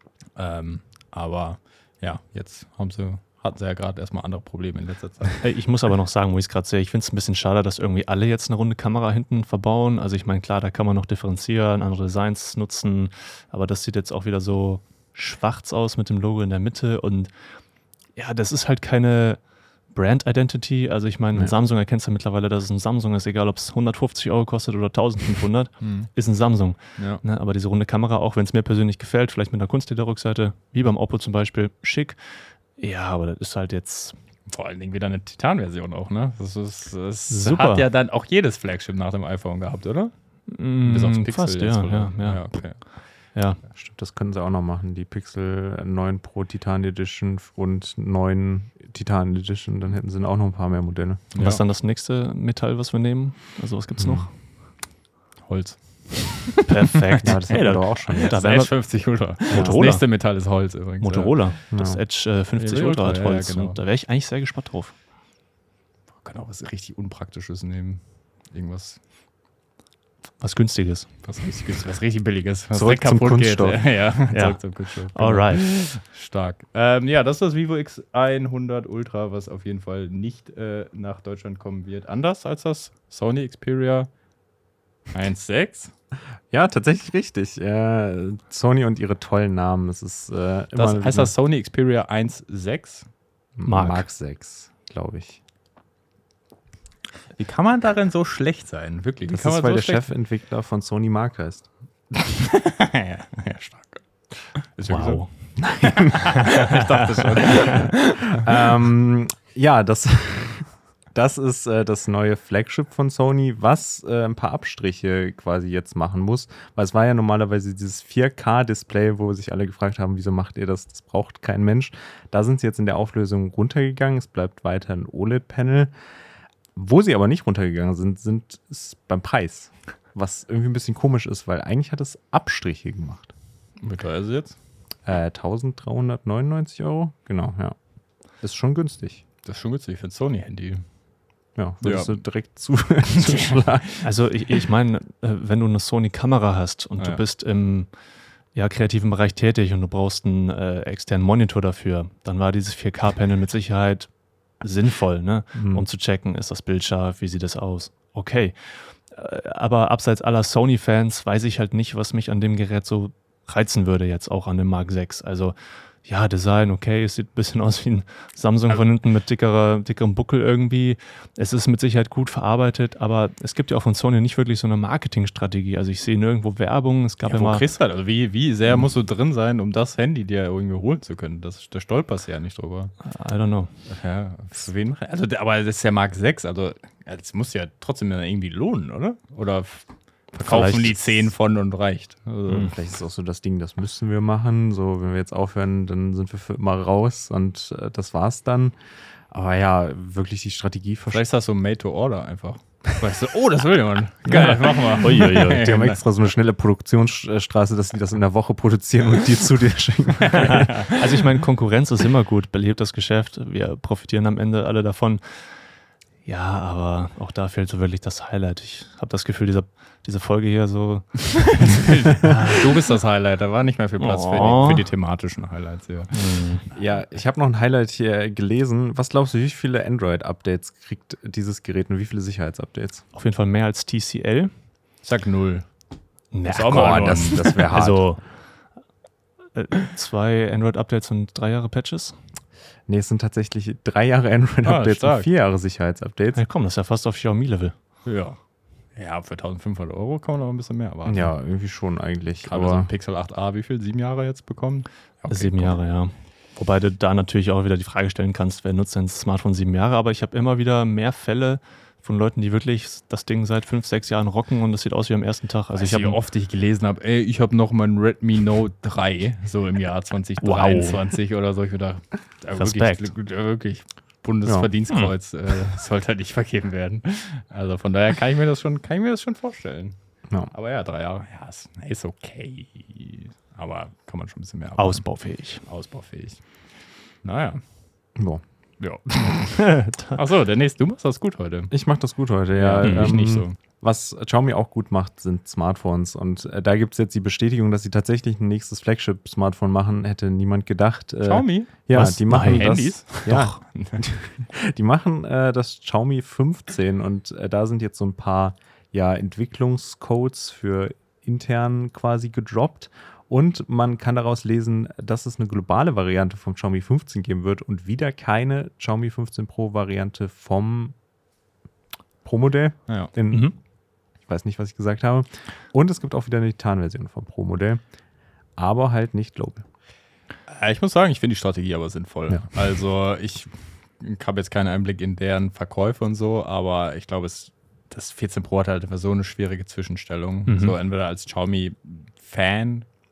Ähm, aber ja, jetzt haben sie, hatten sie ja gerade erstmal andere Probleme in letzter Zeit. Ey, Ich muss aber noch sagen, wo ich es gerade sehe, ich finde es ein bisschen schade, dass irgendwie alle jetzt eine runde Kamera hinten verbauen. Also ich meine, klar, da kann man noch differenzieren, andere Designs nutzen, aber das sieht jetzt auch wieder so schwarz aus mit dem Logo in der Mitte und ja, das ist halt keine Brand Identity. Also ich meine, Ja. Samsung erkennst du mittlerweile, dass es ein Samsung ist, egal ob es hundertfünfzig Euro kostet oder eintausendfünfhundert, ist ein Samsung. Ja. Ne, aber diese runde Kamera, auch wenn es mir persönlich gefällt, vielleicht mit einer Kunstlederrückseite, wie beim Oppo zum Beispiel, schick. Ja, aber das ist halt jetzt Vor allen Dingen wieder eine Titan-Version auch, ne? Das, ist, das Super. hat ja dann auch jedes Flagship nach dem iPhone gehabt, oder? mm, Bis aufs Pixel fast, jetzt, ja, oder? ja, ja. ja, okay. Ja. Stimmt, das können sie auch noch machen. Die Pixel neun Pro Titan Edition und neun Titan Edition, dann hätten sie auch noch ein paar mehr Modelle. Und Ja. was ist dann das nächste Metall, was wir nehmen? Also was gibt's Hm. noch? Holz. Perfekt. Ja, das hatten Hey, wir da, doch auch schon. da Jetzt. Das wären wir, Edge fünfzig Ultra. Das Motorola. nächste Metall ist Holz übrigens. Motorola, das Ja. Edge äh, fünfzig Ja, Ultra hat ja, Holz. genau. Und da wäre ich eigentlich sehr gespannt drauf. Ja. Man kann auch was richtig Unpraktisches nehmen. Irgendwas, Was Günstiges. was richtig, was richtig Billiges. Was Zurück direkt zum kaputt geht. Kunststoff. Ja, Ja. zurück zum Kunststoff. Genau. Alright. Stark. Ähm, ja, das ist das Vivo X hundert Ultra, was auf jeden Fall nicht äh, nach Deutschland kommen wird. Anders als das Sony Xperia eins Punkt sechs. Ja, tatsächlich richtig. Äh, Sony und ihre tollen Namen. Es ist äh, immer Das heißt das Sony Xperia eins Punkt sechs? Mark. Mark sechs, glaube ich. Wie kann man darin so schlecht sein? Wirklich. Wie Das kann ist, man weil so der schlecht Chefentwickler von Sony Mark heißt. ja, ja, stark. Ist wirklich Wow. ich dachte schon. ähm, ja, das, das ist äh, das neue Flagship von Sony, was äh, ein paar Abstriche quasi jetzt machen muss. Weil es war ja normalerweise dieses vier K-Display, wo sich alle gefragt haben, wieso macht ihr das? Das braucht kein Mensch. Da sind sie jetzt in der Auflösung runtergegangen. Es bleibt weiter ein O L E D-Panel. Wo sie aber nicht runtergegangen sind, sind ist beim Preis. Was irgendwie ein bisschen komisch ist, weil eigentlich hat es Abstriche gemacht. Wie teuer ist es jetzt? Äh, eintausenddreihundertneunundneunzig Euro? Genau, ja. Ist schon günstig. Das ist schon günstig für ein Sony-Handy. Ja, würdest Ja. du direkt zu, zuschlagen. Also ich, ich meine, äh, wenn du eine Sony-Kamera hast und Ah, du ja. bist im ja, kreativen Bereich tätig und du brauchst einen äh, externen Monitor dafür, dann war dieses vier K-Panel mit Sicherheit sinnvoll, ne? Mhm. um zu checken, ist das Bild scharf, wie sieht das aus? Okay. Äh, Aber abseits aller Sony-Fans weiß ich halt nicht, was mich an dem Gerät so reizen würde, jetzt auch an dem Mark sechs. Also ja, Design, okay, es sieht ein bisschen aus wie ein Samsung von hinten mit dickerer, dickerem Buckel irgendwie. Es ist mit Sicherheit gut verarbeitet, aber es gibt ja auch von Sony nicht wirklich so eine Marketingstrategie. Also ich sehe nirgendwo Werbung, es gab Ja, ja, wo mal... kriegst du das? Also wie, wie sehr musst du drin sein, um das Handy dir irgendwie holen zu können? Das, da stolperst du ja nicht drüber. I don't know. Ja, für wen? Also, der- aber das ist ja Mark sechs, also ja, das muss ja trotzdem dann irgendwie lohnen, oder? Oder f- verkaufen Vielleicht- die zehn von und reicht? Also, Hm. Vielleicht ist es auch so das Ding, das müssen wir machen. So, wenn wir jetzt aufhören, dann sind wir für immer raus und äh, das war's dann. Aber ja, wirklich die Strategie Vielleicht verstehen. ist das so Made to Order einfach. Weißt du, oh, das will jemand. Geil, machen wir. Uiuiui. Die haben extra so eine schnelle Produktionsstraße, dass die das in der Woche produzieren und die zu dir schicken. Also ich meine, Konkurrenz ist immer gut, belebt das Geschäft, wir profitieren am Ende alle davon. Ja, aber auch da fehlt so wirklich das Highlight. Ich habe das Gefühl, dieser, diese Folge hier so... Du bist das Highlight, da war nicht mehr viel Platz für, Oh. die, für die thematischen Highlights hier. Ja, ich habe noch ein Highlight hier gelesen. Was glaubst du, wie viele Android-Updates kriegt dieses Gerät und wie viele Sicherheitsupdates? Auf jeden Fall mehr als T C L. Sag null. Na, Ist auch mal nur das, das wäre hart. also äh, zwei Android-Updates und drei Jahre Patches. Nee, es sind tatsächlich drei Jahre Android-Updates Ah, stark. und vier Jahre Sicherheitsupdates. Ja, komm, das ist ja fast auf Xiaomi-Level. Ja. Ja, für eintausendfünfhundert Euro kann man noch ein bisschen mehr erwarten. Ja, irgendwie schon eigentlich. Aber so Aber ein Pixel acht a, wie viel? Sieben Jahre jetzt bekommen? Ja, okay, sieben komm. Jahre, ja. Wobei du da natürlich auch wieder die Frage stellen kannst, wer nutzt ein Smartphone sieben Jahre? Aber ich habe immer wieder mehr Fälle von Leuten, die wirklich das Ding seit fünf, sechs Jahren rocken und es sieht aus wie am ersten Tag. Also Also ich ich habe wie oft ich gelesen habe, ey, ich habe noch mein Redmi Note drei, so im Jahr zwanzig dreiundzwanzig oder so. Ich gedacht, ja, Respekt. wirklich, ja, wirklich Bundesverdienstkreuz äh, sollte halt nicht vergeben werden. Also von daher kann ich mir das schon, kann ich mir das schon vorstellen. Ja. Aber ja, drei Jahre, ja, ist, ist okay. Aber kann man schon ein bisschen mehr ausbaufähig. ausbaufähig. Naja. ja. Ja. Achso, der nächste, du machst das gut heute. Ich mache das gut heute, ja. Ja, ich ähm, nicht so. Was Xiaomi auch gut macht, sind Smartphones. Und äh, da gibt es jetzt die Bestätigung, dass sie tatsächlich ein nächstes Flagship-Smartphone machen. Hätte niemand gedacht. Äh, Xiaomi? Ja, Was? die machen Nein. das. Handys? Ja, die machen äh, das Xiaomi fünfzehn und äh, da sind jetzt so ein paar ja, Entwicklungscodes für intern quasi gedroppt. Und man kann daraus lesen, dass es eine globale Variante vom Xiaomi fünfzehn geben wird und wieder keine Xiaomi fünfzehn Pro Variante vom Pro-Modell. Ja. In, Mhm. Ich weiß nicht, was ich gesagt habe. Und es gibt auch wieder eine Titan-Version vom Pro-Modell. Aber halt nicht global. Ja, ich muss sagen, ich finde die Strategie aber sinnvoll. Ja. Also ich habe jetzt keinen Einblick in deren Verkäufe und so, aber ich glaube, es, das vierzehn Pro hat halt so eine schwierige Zwischenstellung. Mhm. So entweder als Xiaomi-Fan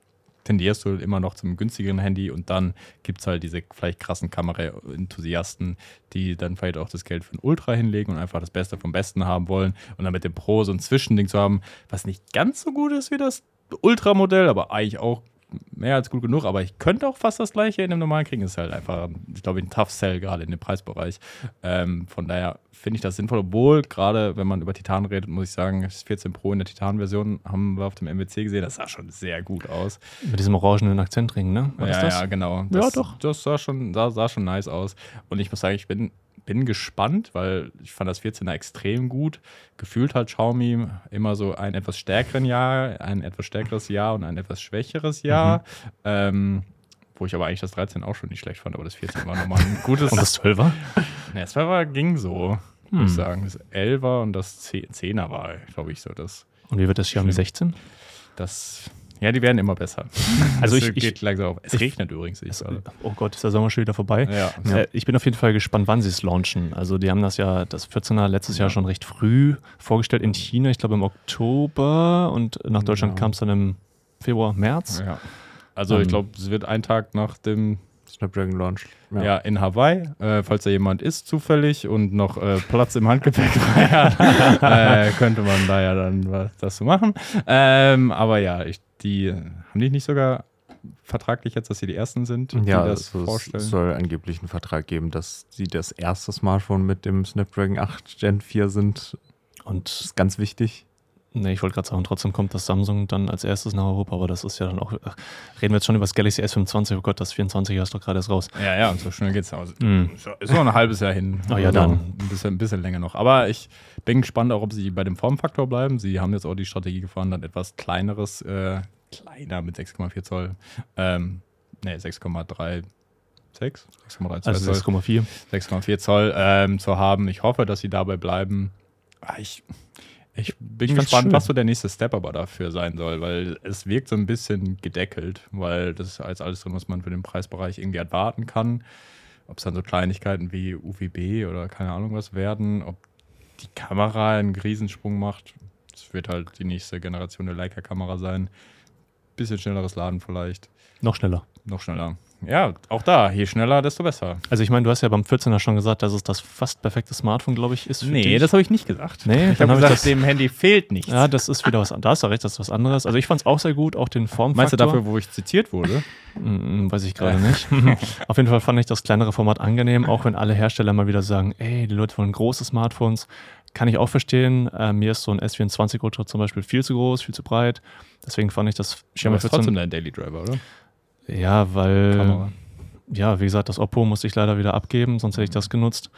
tendierst du immer noch zum günstigeren Handy und dann gibt es halt diese vielleicht krassen Kamera-Enthusiasten, die dann vielleicht auch das Geld für ein Ultra hinlegen und einfach das Beste vom Besten haben wollen und dann mit dem Pro so ein Zwischending zu haben, was nicht ganz so gut ist wie das Ultra-Modell, aber eigentlich auch mehr als gut genug, aber ich könnte auch fast das gleiche in einem normalen kriegen. Das ist halt einfach, ich glaube, ein Tough Sell gerade in dem Preisbereich. Ähm, von daher finde ich das sinnvoll, obwohl gerade, wenn man über Titan redet, muss ich sagen, das vierzehn Pro in der Titan-Version haben wir auf dem M W C gesehen, das sah schon sehr gut aus. Mit diesem orangenen Akzentring, ne? War das ja, das? Ja, genau. Das, ja, doch. Das sah schon, sah, sah schon nice aus. Und ich muss sagen, ich bin bin gespannt, weil ich fand das vierzehner extrem gut. Gefühlt hat Xiaomi immer so ein etwas stärkeren Jahr, ein etwas stärkeres Jahr und ein etwas schwächeres Jahr. Mhm. Ähm, wo ich aber eigentlich das dreizehn auch schon nicht schlecht fand, aber das vierzehn war nochmal ein gutes. Und das zwölfer? Ne, das zwölfer ging so, hm. würde ich sagen. Das elfer und das zehner war, glaube ich, so das. Und wie wird das Xiaomi sechzehn? Das... Ja, die werden immer besser. Also ich, geht ich, langsam auf. Es ich, regnet übrigens. Es, oh Gott, ist der Sommer schon wieder vorbei? Ja. Äh, ich bin auf jeden Fall gespannt, wann sie es launchen. Also die haben das ja, das vierzehner letztes ja. Jahr schon recht früh vorgestellt in China, ich glaube im Oktober und nach Deutschland ja. kam es dann im Februar, März. Ja. Also um, ich glaube, es wird ein Tag nach dem Snapdragon Launch. Ja, ja in Hawaii, äh, falls da jemand ist zufällig und noch äh, Platz im Handgepäck frei hat, äh, könnte man da ja dann was das so machen. Ähm, aber ja, ich Die haben die nicht sogar vertraglich jetzt, dass sie die Ersten sind, die ja, das also vorstellen? Es soll angeblich einen Vertrag geben, dass sie das erste Smartphone mit dem Snapdragon acht Gen vier sind. Und das ist ganz wichtig. Nee, ich wollte gerade sagen, trotzdem kommt das Samsung dann als erstes nach Europa, aber das ist ja dann auch, ach, reden wir jetzt schon über das Galaxy S fünfundzwanzig, oh Gott, das vierundzwanziger ist doch gerade erst raus. Ja, ja, und so schnell geht's aus. Mm. Ist noch ein halbes Jahr hin. Oh ja, dann. Ein bisschen, ein bisschen länger noch. Aber ich bin gespannt auch, ob sie bei dem Formfaktor bleiben. Sie haben jetzt auch die Strategie gefahren, dann etwas kleineres, äh, kleiner mit sechs Komma vier Zoll, ähm, ne, sechs Komma drei sechs? sechs Komma drei Zoll. Also sechs Komma vier. sechs Komma vier Zoll ähm, zu haben. Ich hoffe, dass sie dabei bleiben. Ich... Ich bin ich gespannt, was so der nächste Step aber dafür sein soll, weil es wirkt so ein bisschen gedeckelt, weil das ist als alles drin, was man für den Preisbereich irgendwie erwarten kann. Ob es dann so Kleinigkeiten wie U V B oder keine Ahnung was werden, ob die Kamera einen Riesensprung macht. Das wird halt die nächste Generation der Leica-Kamera sein. Bisschen schnelleres Laden vielleicht. Noch schneller. Noch schneller. Ja, auch da, je schneller, desto besser. Also ich meine, du hast ja beim vierzehner schon gesagt, dass es das fast perfekte Smartphone, glaube ich, ist für Nee, dich. Das habe ich nicht gesagt. Nee, ich habe gesagt, das, dem Handy fehlt nichts. Ja, das ist wieder was anderes. Da hast du recht, das ist was anderes. Also ich fand es auch sehr gut, auch den Formfaktor. Meinst du dafür, wo ich zitiert wurde? Hm, weiß ich gerade nicht. Auf jeden Fall fand ich das kleinere Format angenehm, auch wenn alle Hersteller mal wieder sagen, ey, die Leute wollen große Smartphones. Kann ich auch verstehen. Äh, mir ist so ein S vierundzwanzig Ultra zum Beispiel viel zu groß, viel zu breit. Deswegen fand ich das Xiaomi vierzehn... Aber ist trotzdem dein Daily Driver, oder? Ja, weil... Kamera. Ja, wie gesagt, das Oppo musste ich leider wieder abgeben, sonst hätte ich das genutzt.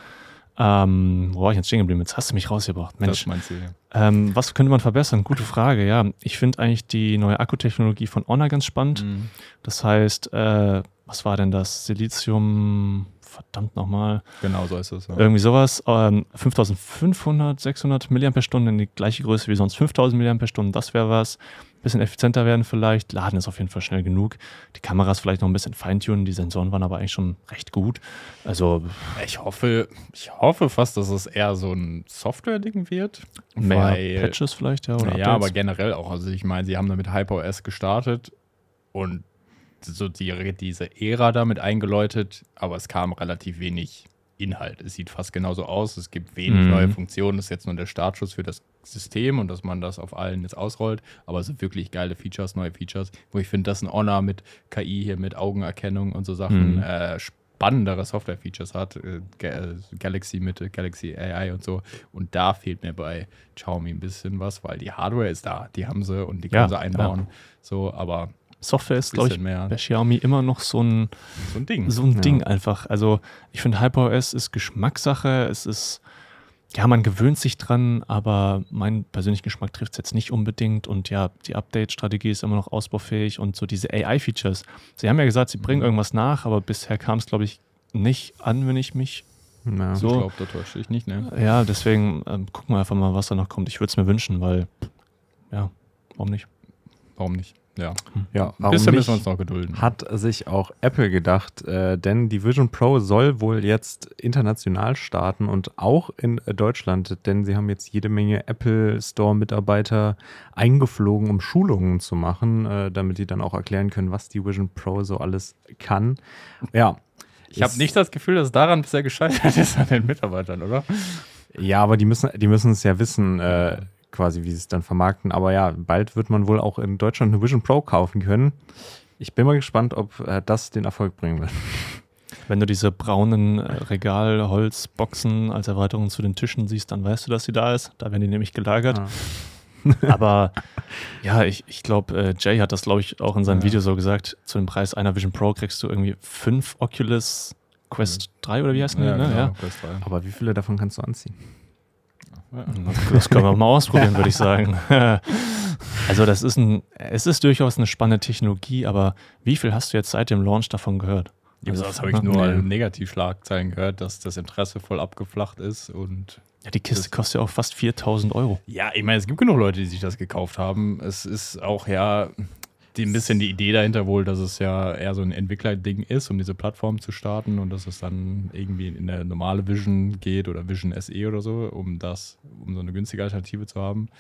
Ähm, wo war ich jetzt stehen geblieben? Jetzt hast du mich rausgebracht. Mensch. Das meinst du, ja. Ähm, was könnte man verbessern? Gute Frage, ja. Ich finde eigentlich die neue Akkutechnologie von Honor ganz spannend. Mhm. Das heißt, äh, was war denn das? Silizium, verdammt nochmal. Genau, so ist es. Ja. Irgendwie sowas. Ähm, fünftausendfünfhundert, sechshundert Milliampere-Stunden in die gleiche Größe wie sonst fünftausend Milliampere-Stunden, das wäre was. Bisschen effizienter werden vielleicht. Laden ist auf jeden Fall schnell genug. Die Kameras vielleicht noch ein bisschen feintunen. Die Sensoren waren aber eigentlich schon recht gut. Also ich hoffe, ich hoffe fast, dass es eher so ein Software-Ding wird. Mehr weil, Patches vielleicht, ja. Oder ja, aber generell auch. Also ich meine, sie haben damit HyperOS gestartet und so die, diese Ära damit eingeläutet, aber es kam relativ wenig Inhalt. Es sieht fast genauso aus. Es gibt wenig mhm. neue Funktionen. Das ist jetzt nur der Startschuss für das System und dass man das auf allen jetzt ausrollt. Aber es sind wirklich geile Features, neue Features, wo ich finde, dass ein Honor mit K I hier, mit Augenerkennung und so Sachen mhm. äh, spannendere Software-Features hat. Äh, Galaxy mit äh, Galaxy A I und so. Und da fehlt mir bei Xiaomi ein bisschen was, weil die Hardware ist da. Die haben sie und die können ja, sie einbauen. Ja. So, aber Software ist, glaube ich, mehr. Bei Xiaomi immer noch so ein, so ein Ding. So ein ja. Ding einfach. Also ich finde, HyperOS ist Geschmackssache. Es ist, ja, man gewöhnt sich dran, aber mein persönlicher Geschmack trifft es jetzt nicht unbedingt. Und ja, die Update-Strategie ist immer noch ausbaufähig und so diese A I-Features. Sie haben ja gesagt, sie bringen mhm. irgendwas nach, aber bisher kam es, glaube ich, nicht an, wenn ich mich ja, so... Ich glaube, da täusche ich nicht, ne? Ja, deswegen ähm, gucken wir einfach mal, was da noch kommt. Ich würde es mir wünschen, weil, ja, warum nicht? Warum nicht? Ja, ja ein bisschen müssen wir uns noch gedulden. Hat sich auch Apple gedacht, äh, denn die Vision Pro soll wohl jetzt international starten und auch in Deutschland, denn sie haben jetzt jede Menge Apple Store-Mitarbeiter eingeflogen, um Schulungen zu machen, äh, damit die dann auch erklären können, was die Vision Pro so alles kann. Ja. Ich habe nicht das Gefühl, dass daran bisher gescheitert ist an den Mitarbeitern, oder? Ja, aber die müssen, die müssen es ja wissen, äh, quasi, wie sie es dann vermarkten. Aber ja, bald wird man wohl auch in Deutschland eine Vision Pro kaufen können. Ich bin mal gespannt, ob äh, das den Erfolg bringen wird. Wenn du diese braunen äh, Regalholzboxen als Erweiterung zu den Tischen siehst, dann weißt du, dass sie da ist. Da werden die nämlich gelagert. Ah. Aber ja, ich, ich glaube, äh, Jay hat das, glaube ich, auch in seinem ja. Video so gesagt, zu dem Preis einer Vision Pro kriegst du irgendwie fünf Oculus Quest drei oder wie heißt die? Ja, ne? genau, ja. Quest drei. Aber wie viele davon kannst du anziehen? Das können wir mal ausprobieren, würde ich sagen. Also das ist ein, es ist durchaus eine spannende Technologie, aber wie viel hast du jetzt seit dem Launch davon gehört? Also das habe ich nur nee. Negativschlagzeilen gehört, dass das Interesse voll abgeflacht ist und ja, die Kiste kostet ja auch fast viertausend Euro. Ja, ich meine, es gibt genug Leute, die sich das gekauft haben. Es ist auch ja die, ein bisschen die Idee dahinter wohl, dass es ja eher so ein Entwicklerding ist, um diese Plattform zu starten und dass es dann irgendwie in eine normale Vision geht oder Vision S E oder so, um das, um so eine günstige Alternative zu haben.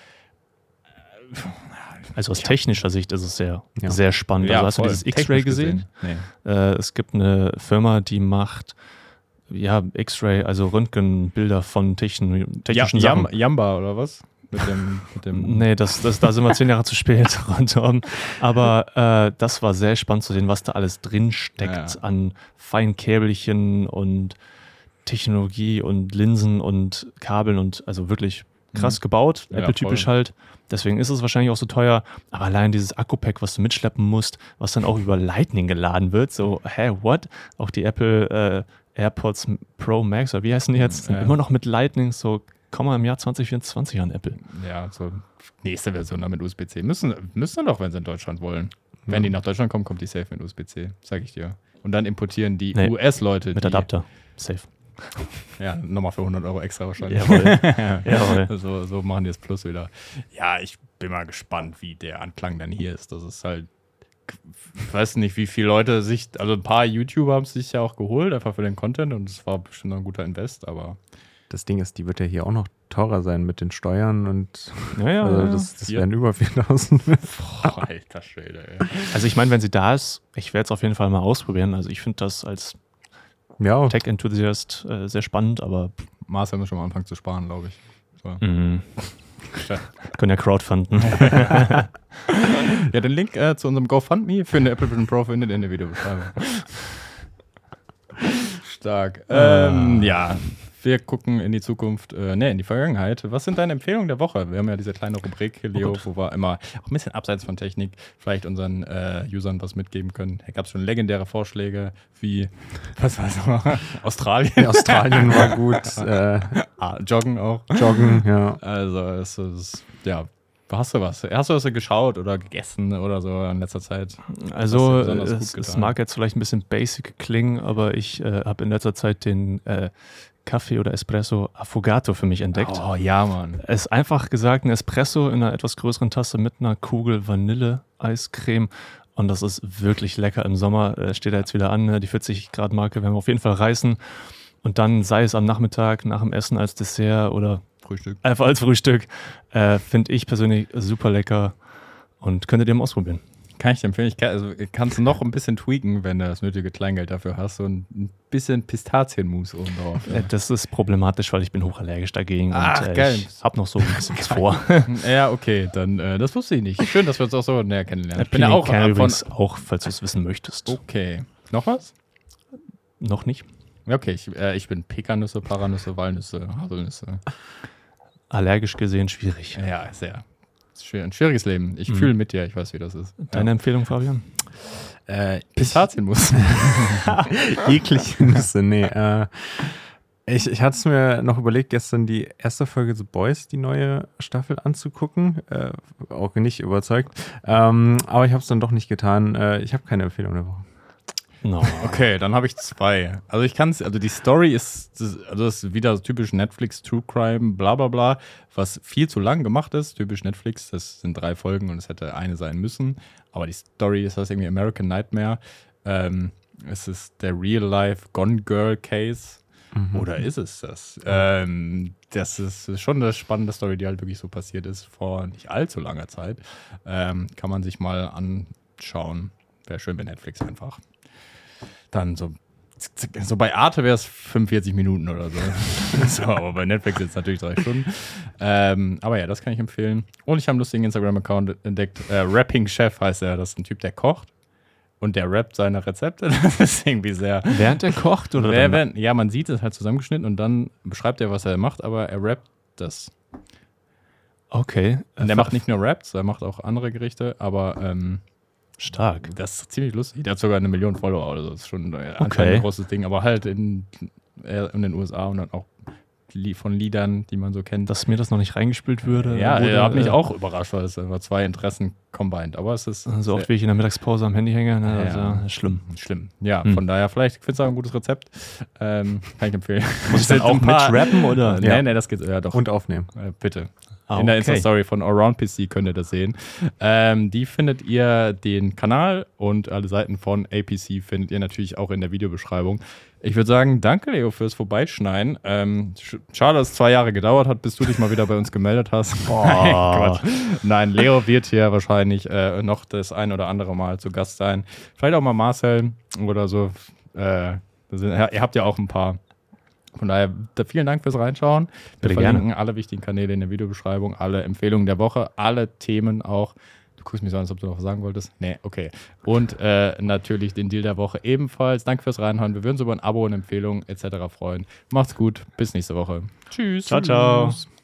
Also aus technischer Sicht ist es sehr, ja. sehr spannend. Ja, also hast voll. du dieses X-Ray gesehen? gesehen? Nee. Äh, es gibt eine Firma, die macht ja, X-Ray, also Röntgenbilder von technischen, technischen ja, Sachen. Yamba oder was? Mit dem, mit dem nee, das, das, da sind wir zehn Jahre zu spät rundherum. Aber äh, das war sehr spannend zu sehen, was da alles drin steckt ja. an Feinkäbelchen und Technologie und Linsen und Kabeln und also wirklich krass mhm. gebaut, ja, Apple-typisch halt. Deswegen ist es wahrscheinlich auch so teuer. Aber allein dieses Akku-Pack, was du mitschleppen musst, was dann auch über Lightning geladen wird, so, hä, what? Auch die Apple äh, AirPods Pro Max, oder wie heißen die jetzt? Sind ja. immer noch mit Lightning, so komm mal im Jahr zwanzig vierundzwanzig an Apple. Ja, so nächste Version dann mit U S B C. Müssen, müssen doch, wenn sie in Deutschland wollen. Ja. Wenn die nach Deutschland kommen, kommt die safe mit U S B C, sag ich dir. Und dann importieren die nee, U S-Leute. Mit die, Adapter, safe. Ja, nochmal für hundert Euro extra wahrscheinlich. Jawohl. Jawohl. So, so machen die das Plus wieder. Ja, ich bin mal gespannt, wie der Anklang dann hier ist. Das ist halt, ich weiß nicht, wie viele Leute sich, also ein paar YouTuber haben es sich ja auch geholt, einfach für den Content und es war bestimmt ein guter Invest, aber das Ding ist, die wird ja hier auch noch teurer sein mit den Steuern und ja, ja, also das, das werden über viertausend. Boah, alter Schwede, ey. Also ich meine, wenn sie da ist, ich werde es auf jeden Fall mal ausprobieren. Also ich finde das als ja. Tech-Enthusiast äh, sehr spannend, aber Mars haben wir schon mal angefangen zu sparen, glaube ich. So. Mhm. Können ja crowdfunden. Ja, den Link äh, zu unserem GoFundMe für eine Apple Vision Pro findet ihr in der Videobeschreibung. Stark. Ähm, ah. Ja, wir gucken in die Zukunft, äh, ne, in die Vergangenheit. Was sind deine Empfehlungen der Woche? Wir haben ja diese kleine Rubrik, Leo, oh wo wir immer auch ein bisschen abseits von Technik vielleicht unseren äh, Usern was mitgeben können. Da gab es schon legendäre Vorschläge wie, was war es noch? Australien. Ja, Australien war gut. äh, ah, Joggen auch. Joggen, ja. Also, es ist, ja. Hast du was? Hast du was geschaut oder gegessen oder so in letzter Zeit? Also es, es mag jetzt vielleicht ein bisschen basic klingen, aber ich äh, habe in letzter Zeit den äh, Kaffee oder Espresso Affogato für mich entdeckt. Oh ja, Mann. Es ist einfach gesagt ein Espresso in einer etwas größeren Tasse mit einer Kugel Vanille-Eiscreme. Und das ist wirklich lecker im Sommer. Äh, steht da jetzt wieder an, die vierzig Grad Marke werden wir auf jeden Fall reißen. Und dann sei es am Nachmittag, nach dem Essen als Dessert oder Frühstück. Einfach als Frühstück. Äh, Finde ich persönlich super lecker und könntet ihr mal ausprobieren. Kann ich dir empfehlen. Ich kann, also kannst du noch ein bisschen tweaken, wenn du das nötige Kleingeld dafür hast und ein bisschen Pistazienmus oben drauf. Ja. Äh, das ist problematisch, weil ich bin hochallergisch dagegen. Ach, und äh, geil. Ich habe noch so ein bisschen was vor. Ja, okay, dann äh, das wusste ich nicht. Schön, dass wir uns auch so näher kennenlernen. Ich bin ja auch von übrigens auch, falls du es wissen möchtest. Okay. Noch was? Noch nicht. Okay, ich, äh, ich bin Pekannüsse, Paranüsse, Walnüsse, Haselnüsse. Allergisch gesehen schwierig. Ja, sehr. Schwer, ein schwieriges Leben. Ich mhm. fühle mit dir, ich weiß, wie das ist. Deine ja. Empfehlung, Fabian? Äh, Pistazienmus. Eklige Nüsse, nee. Äh, ich ich hatte es mir noch überlegt, gestern die erste Folge The Boys, die neue Staffel anzugucken. Äh, auch nicht überzeugt. Ähm, aber ich habe es dann doch nicht getan. Äh, ich habe keine Empfehlung der Woche. No. Okay, dann habe ich zwei. Also ich kann es, also die Story ist, also das ist wieder typisch Netflix, True Crime, bla bla bla, was viel zu lang gemacht ist. Typisch Netflix, das sind drei Folgen und es hätte eine sein müssen. Aber die Story ist das irgendwie American Nightmare. Ähm, es ist der Real-Life Gone Girl Case. Mhm. Oder ist es das? Ähm, das ist schon eine spannende Story, die halt wirklich so passiert ist vor nicht allzu langer Zeit. Ähm, kann man sich mal anschauen. Wäre schön bei Netflix einfach. Dann so, so bei Arte wäre es fünfundvierzig Minuten oder so. So, aber bei Netflix ist es natürlich drei Stunden. Ähm, aber ja, das kann ich empfehlen. Und ich habe einen lustigen Instagram-Account entdeckt. Äh, Rapping Chef heißt er. Das ist ein Typ, der kocht. Und der rappt seine Rezepte. Das ist irgendwie sehr. Während er kocht? Oder wer, wer, ja, man sieht es halt zusammengeschnitten und dann beschreibt er, was er macht, aber er rappt das. Okay. Und er macht nicht nur Raps, er macht auch andere Gerichte, aber. Ähm, Stark. Das ist ziemlich lustig. Der hat sogar eine Million Follower oder so. Das ist schon okay. ein großes Ding. Aber halt in, in den U S A und dann auch von Liedern, die man so kennt. Dass mir das noch nicht reingespült würde. Ja, er hat mich auch überrascht, weil es einfach zwei Interessen combined. Aber es ist. So oft wie ich in der Mittagspause am Handy hänge, ne, ja, also, schlimm. Schlimm. Ja, hm. Von daher, vielleicht findest du auch ein gutes Rezept. Ähm, kann ich empfehlen. Muss ich dann auch mit rappen oder? Nee, ja. nee, das geht ja doch. Und aufnehmen. Äh, bitte. Ah, in der okay. Insta-Story von Around P C könnt ihr das sehen. Ähm, die findet ihr, den Kanal und alle Seiten von A P C findet ihr natürlich auch in der Videobeschreibung. Ich würde sagen, danke Leo fürs Vorbeischneiden. Ähm, schade, dass es zwei Jahre gedauert hat, bis du dich mal wieder bei uns gemeldet hast. Boah. Nein, Leo wird hier wahrscheinlich äh, noch das ein oder andere Mal zu Gast sein. Vielleicht auch mal Marcel oder so. Äh, sind, ihr habt ja auch ein paar. Von daher, vielen Dank fürs Reinschauen. Wir Bitte verlinken gerne. alle wichtigen Kanäle in der Videobeschreibung, alle Empfehlungen der Woche, alle Themen auch. Du guckst mich so an, als ob du noch was sagen wolltest. Nee, okay. Und äh, natürlich den Deal der Woche ebenfalls. Danke fürs Reinhören. Wir würden uns über ein Abo und Empfehlungen et cetera freuen. Macht's gut. Bis nächste Woche. Tschüss. Ciao, ciao.